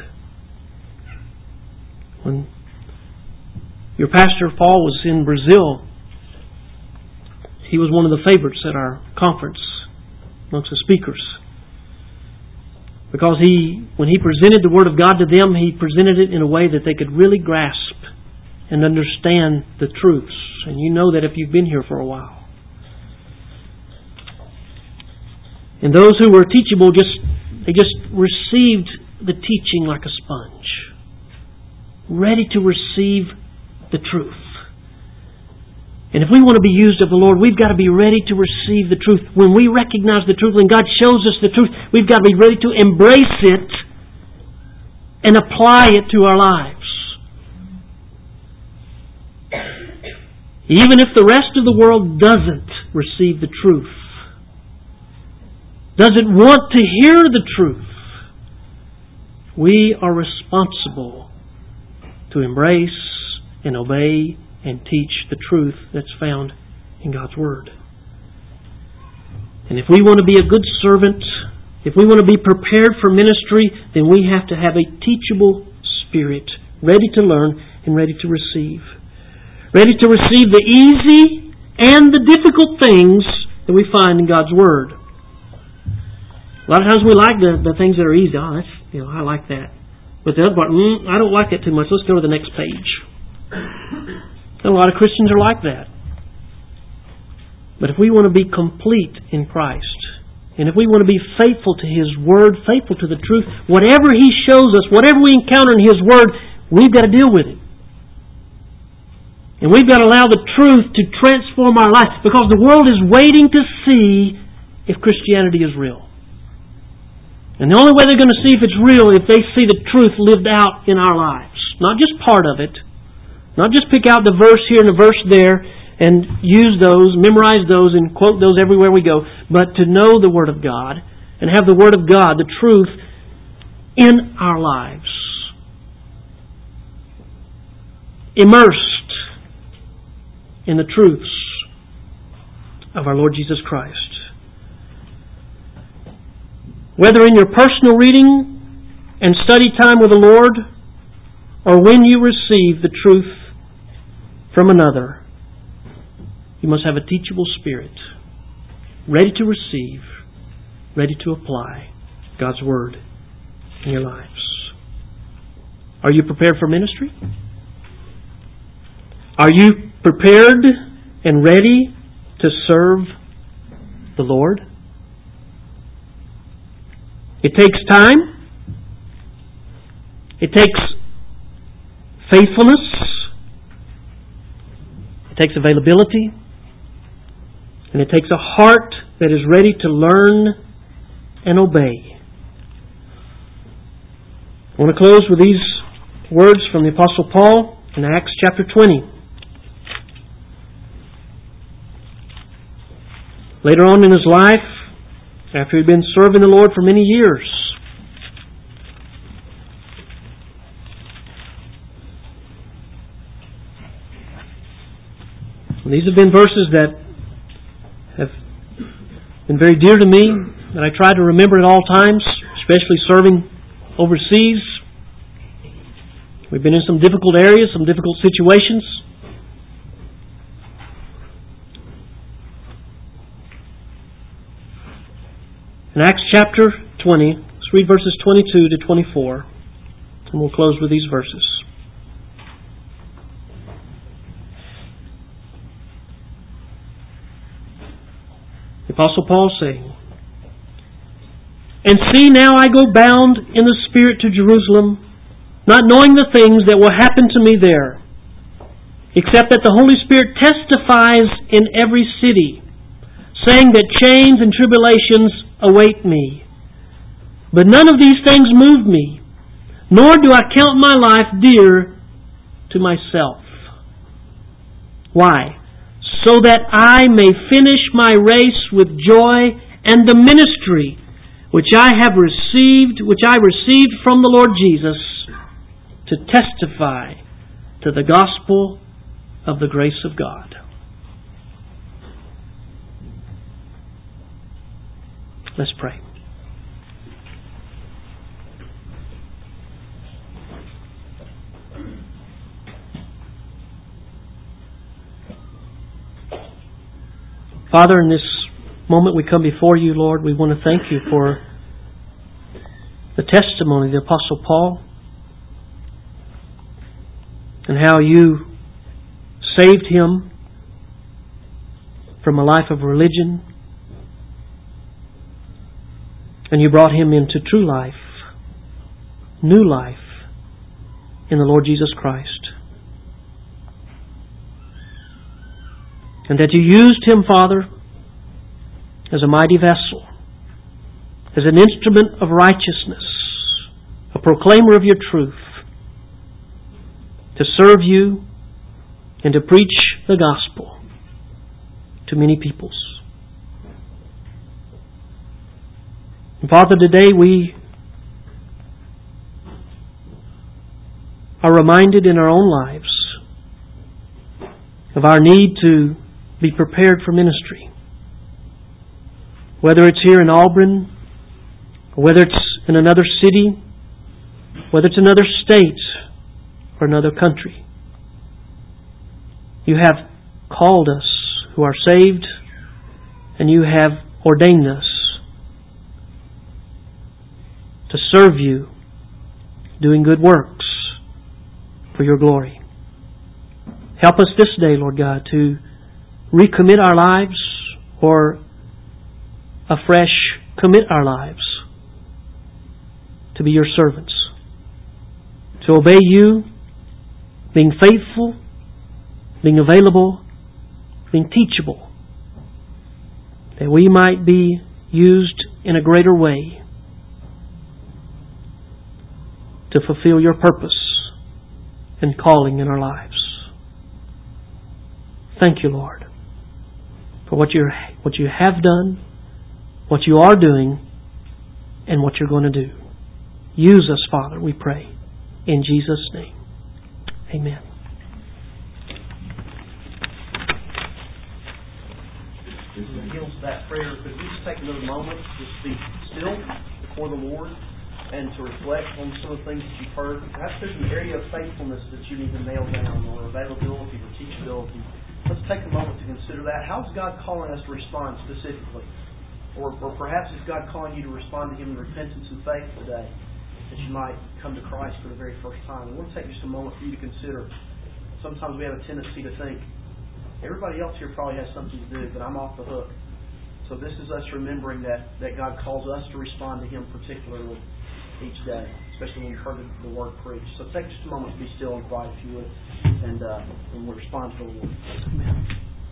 When your pastor Paul was in Brazil, he was one of the favorites at our conference amongst the speakers. Because when he presented the Word of God to them, he presented it in a way that they could really grasp and understand the truths. And you know that if you've been here for a while. And those who were teachable, they just received the teaching like a sponge. Ready to receive the truth. And if we want to be used of the Lord, we've got to be ready to receive the truth. When we recognize the truth, when God shows us the truth, we've got to be ready to embrace it and apply it to our lives. Even if the rest of the world doesn't receive the truth, doesn't want to hear the truth, we are responsible to embrace and obey and teach the truth that's found in God's Word. And if we want to be a good servant, if we want to be prepared for ministry, then we have to have a teachable spirit, ready to learn and ready to receive. Ready to receive the easy and the difficult things that we find in God's Word. A lot of times we like the things that are easy. Oh, that's, I like that. But the other part, I don't like that too much. Let's go to the next page. And a lot of Christians are like that. But if we want to be complete in Christ, and if we want to be faithful to His Word, faithful to the truth, whatever He shows us, whatever we encounter in His Word, we've got to deal with it. And we've got to allow the truth to transform our life, because the world is waiting to see if Christianity is real. And the only way they're going to see if it's real is if they see the truth lived out in our lives. Not just part of it. Not just pick out the verse here and the verse there and use those, memorize those, and quote those everywhere we go. But to know the Word of God and have the Word of God, the truth, in our lives. Immersed in the truths of our Lord Jesus Christ. Whether in your personal reading and study time with the Lord, or when you receive the truth from another, you must have a teachable spirit, ready to receive, ready to apply God's Word in your lives. Are you prepared for ministry? Are you prepared and ready to serve the Lord? It takes time. It takes faithfulness. It takes availability. And it takes a heart that is ready to learn and obey. I want to close with these words from the Apostle Paul in Acts chapter 20. Later on in his life, after he'd been serving the Lord for many years, and these have been verses that have been very dear to me, that I try to remember at all times, especially serving overseas. We've been in some difficult areas, some difficult situations. In Acts chapter 20, let's read verses 22 to 24, and we'll close with these verses. The Apostle Paul saying, "And see, now I go bound in the Spirit to Jerusalem, not knowing the things that will happen to me there, except that the Holy Spirit testifies in every city, saying that chains and tribulations await me. But none of these things move me, nor do I count my life dear to myself." Why? "So that I may finish my race with joy and the ministry which I received from the Lord Jesus, to testify to the gospel of the grace of God." Let's pray. Father, in this moment we come before You, Lord, we want to thank You for the testimony of the Apostle Paul and how You saved him from a life of religion, and You brought him into true life, new life in the Lord Jesus Christ. And that You used him, Father, as a mighty vessel, as an instrument of righteousness, a proclaimer of Your truth, to serve You and to preach the gospel to many peoples. And Father, today we are reminded in our own lives of our need to be prepared for ministry. whether it's here in Auburn, or whether it's in another city, whether it's another state or another country. You have called us who are saved, and You have ordained us to serve You, doing good works for Your glory. Help us this day, Lord God, to recommit our lives or afresh commit our lives to be Your servants, to obey You, being faithful, being available, being teachable, that we might be used in a greater way to fulfill Your purpose and calling in our lives. Thank You, Lord, for what You have done, what You are doing, and what You're going to do. Use us, Father, we pray. In Jesus' name. Amen. In the heels of that prayer, could we just take another moment to be still before the Lord and to reflect on some of the things that you've heard? Perhaps there's an area of faithfulness that you need to nail down, or availability or teachability. Let's take a moment to consider that. How's God calling us to respond specifically? Or perhaps is God calling you to respond to Him in repentance and faith today, that you might come to Christ for the very first time? And we'll take just a moment for you to consider. Sometimes we have a tendency to think, everybody else here probably has something to do, but I'm off the hook. So this is us remembering that God calls us to respond to Him particularly each day, especially when you've heard the Word preached. So take just a moment to be still and quiet, if you would, and we'll respond to the Lord. Amen.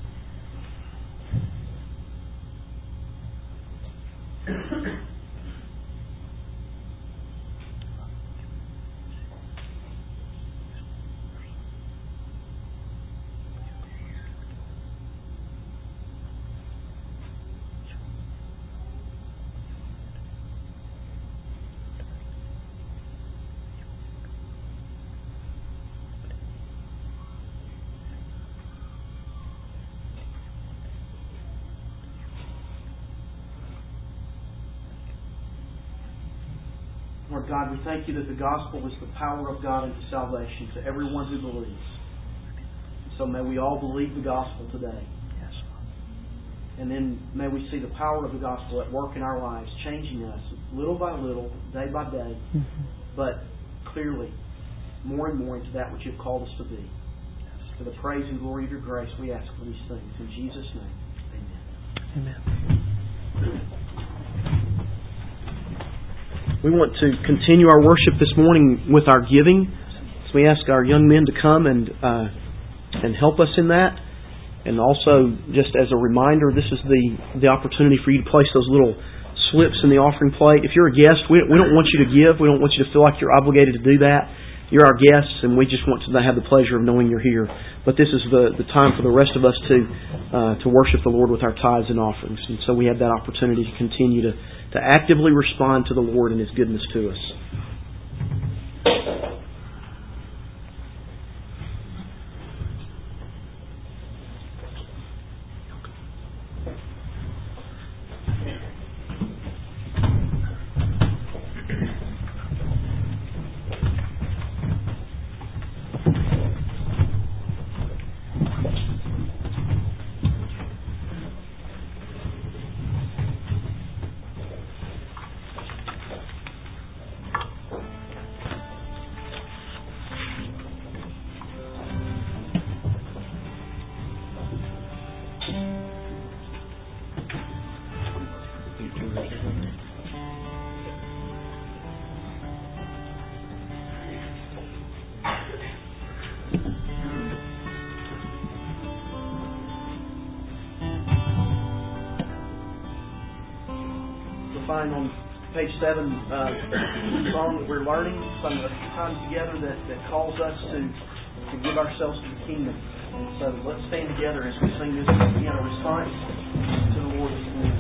Lord God, we thank You that the gospel is the power of God into salvation to everyone who believes. So may we all believe the gospel today. Yes. And then may we see the power of the gospel at work in our lives, changing us little by little, day by day, but clearly more and more into that which You've called us to be. Yes. For the praise and glory of Your grace, we ask for these things. In Jesus' name, amen. Amen. We want to continue our worship this morning with our giving. So we ask our young men to come and help us in that. And also, just as a reminder, this is the opportunity for you to place those little slips in the offering plate. If you're a guest, we don't want you to give. We don't want you to feel like you're obligated to do that. You're our guests, and we just want to have the pleasure of knowing you're here. But this is the time for the rest of us to worship the Lord with our tithes and offerings. And so we have that opportunity to continue to actively respond to the Lord and His goodness to us. Find on page 7 song that we're learning, some of the times together that calls us to give ourselves to the kingdom. And so let's stand together as we sing this again, a response to the Lord this morning.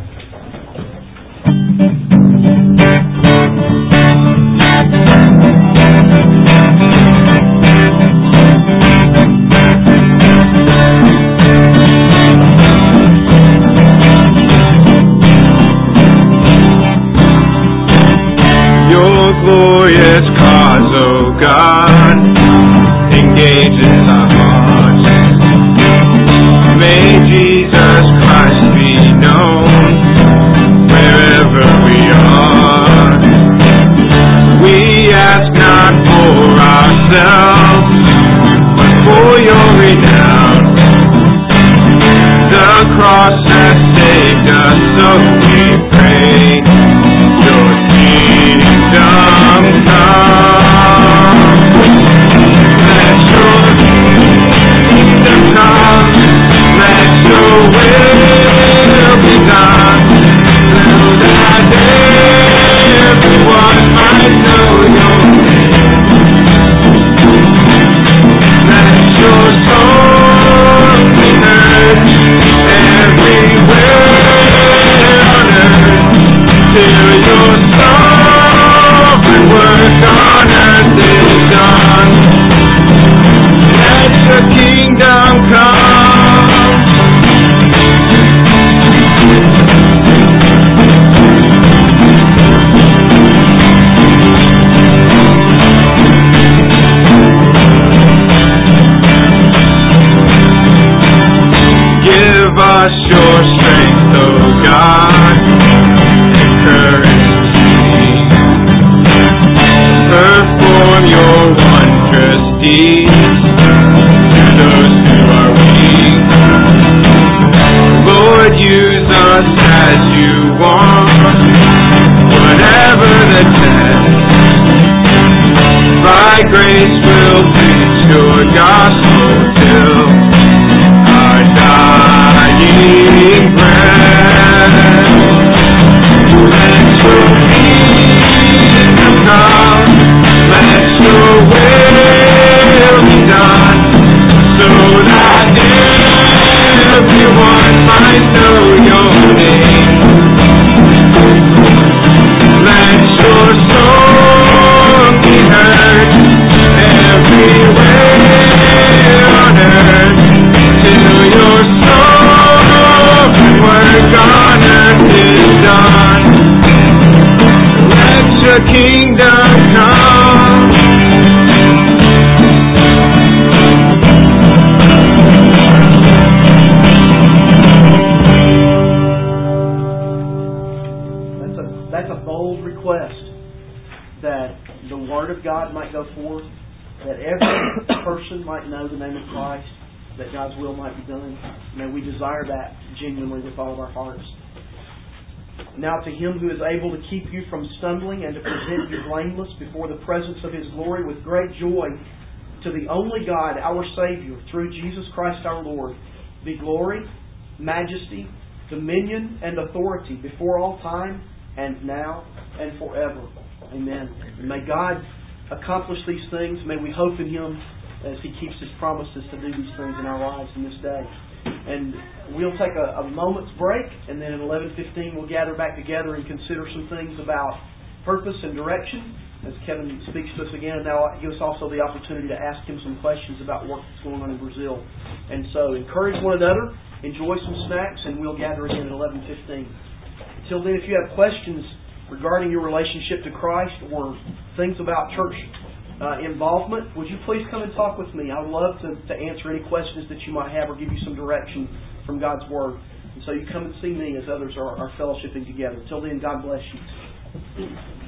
saved us, so we pray. Your kingdom come. Let your kingdom come. Let your will be done. So that everyone might know your name. Let your song be heard everywhere on earth, till your sovereign work on earth is done. Let your kingdom come. Give us your strength, O God, and courage. Perform your wondrous deeds to those who are weak. Lord, use us as you want, whatever the test. By grace we'll preach your gospel till our dying breath. Let your kingdom come, let your will be done, so that everyone might know your name. Let your song be heard everywhere on earth, till your sovereign work on earth is done. Let your kingdom come. That's a bold request, that the Word of God might go forth, that every person might know the name of Christ, that God's will might be done. May we desire that genuinely with all of our hearts. Now to Him who is able to keep you from stumbling and to present you blameless before the presence of His glory with great joy, to the only God, our Savior, through Jesus Christ our Lord, be glory, majesty, dominion, and authority before all time, and now, and forever. Amen. And may God accomplish these things. May we hope in Him as He keeps His promises to do these things in our lives in this day. And we'll take a moment's break, and then at 11:15 we'll gather back together and consider some things about purpose and direction as Kevin speaks to us again. And now give us also the opportunity to ask him some questions about work that's going on in Brazil. And so encourage one another, enjoy some snacks, and we'll gather again at 11:15. Until then, if you have questions regarding your relationship to Christ or things about church involvement, would you please come and talk with me? I would love to answer any questions that you might have or give you some direction from God's Word. And so you come and see me as others are fellowshipping together. Until then, God bless you.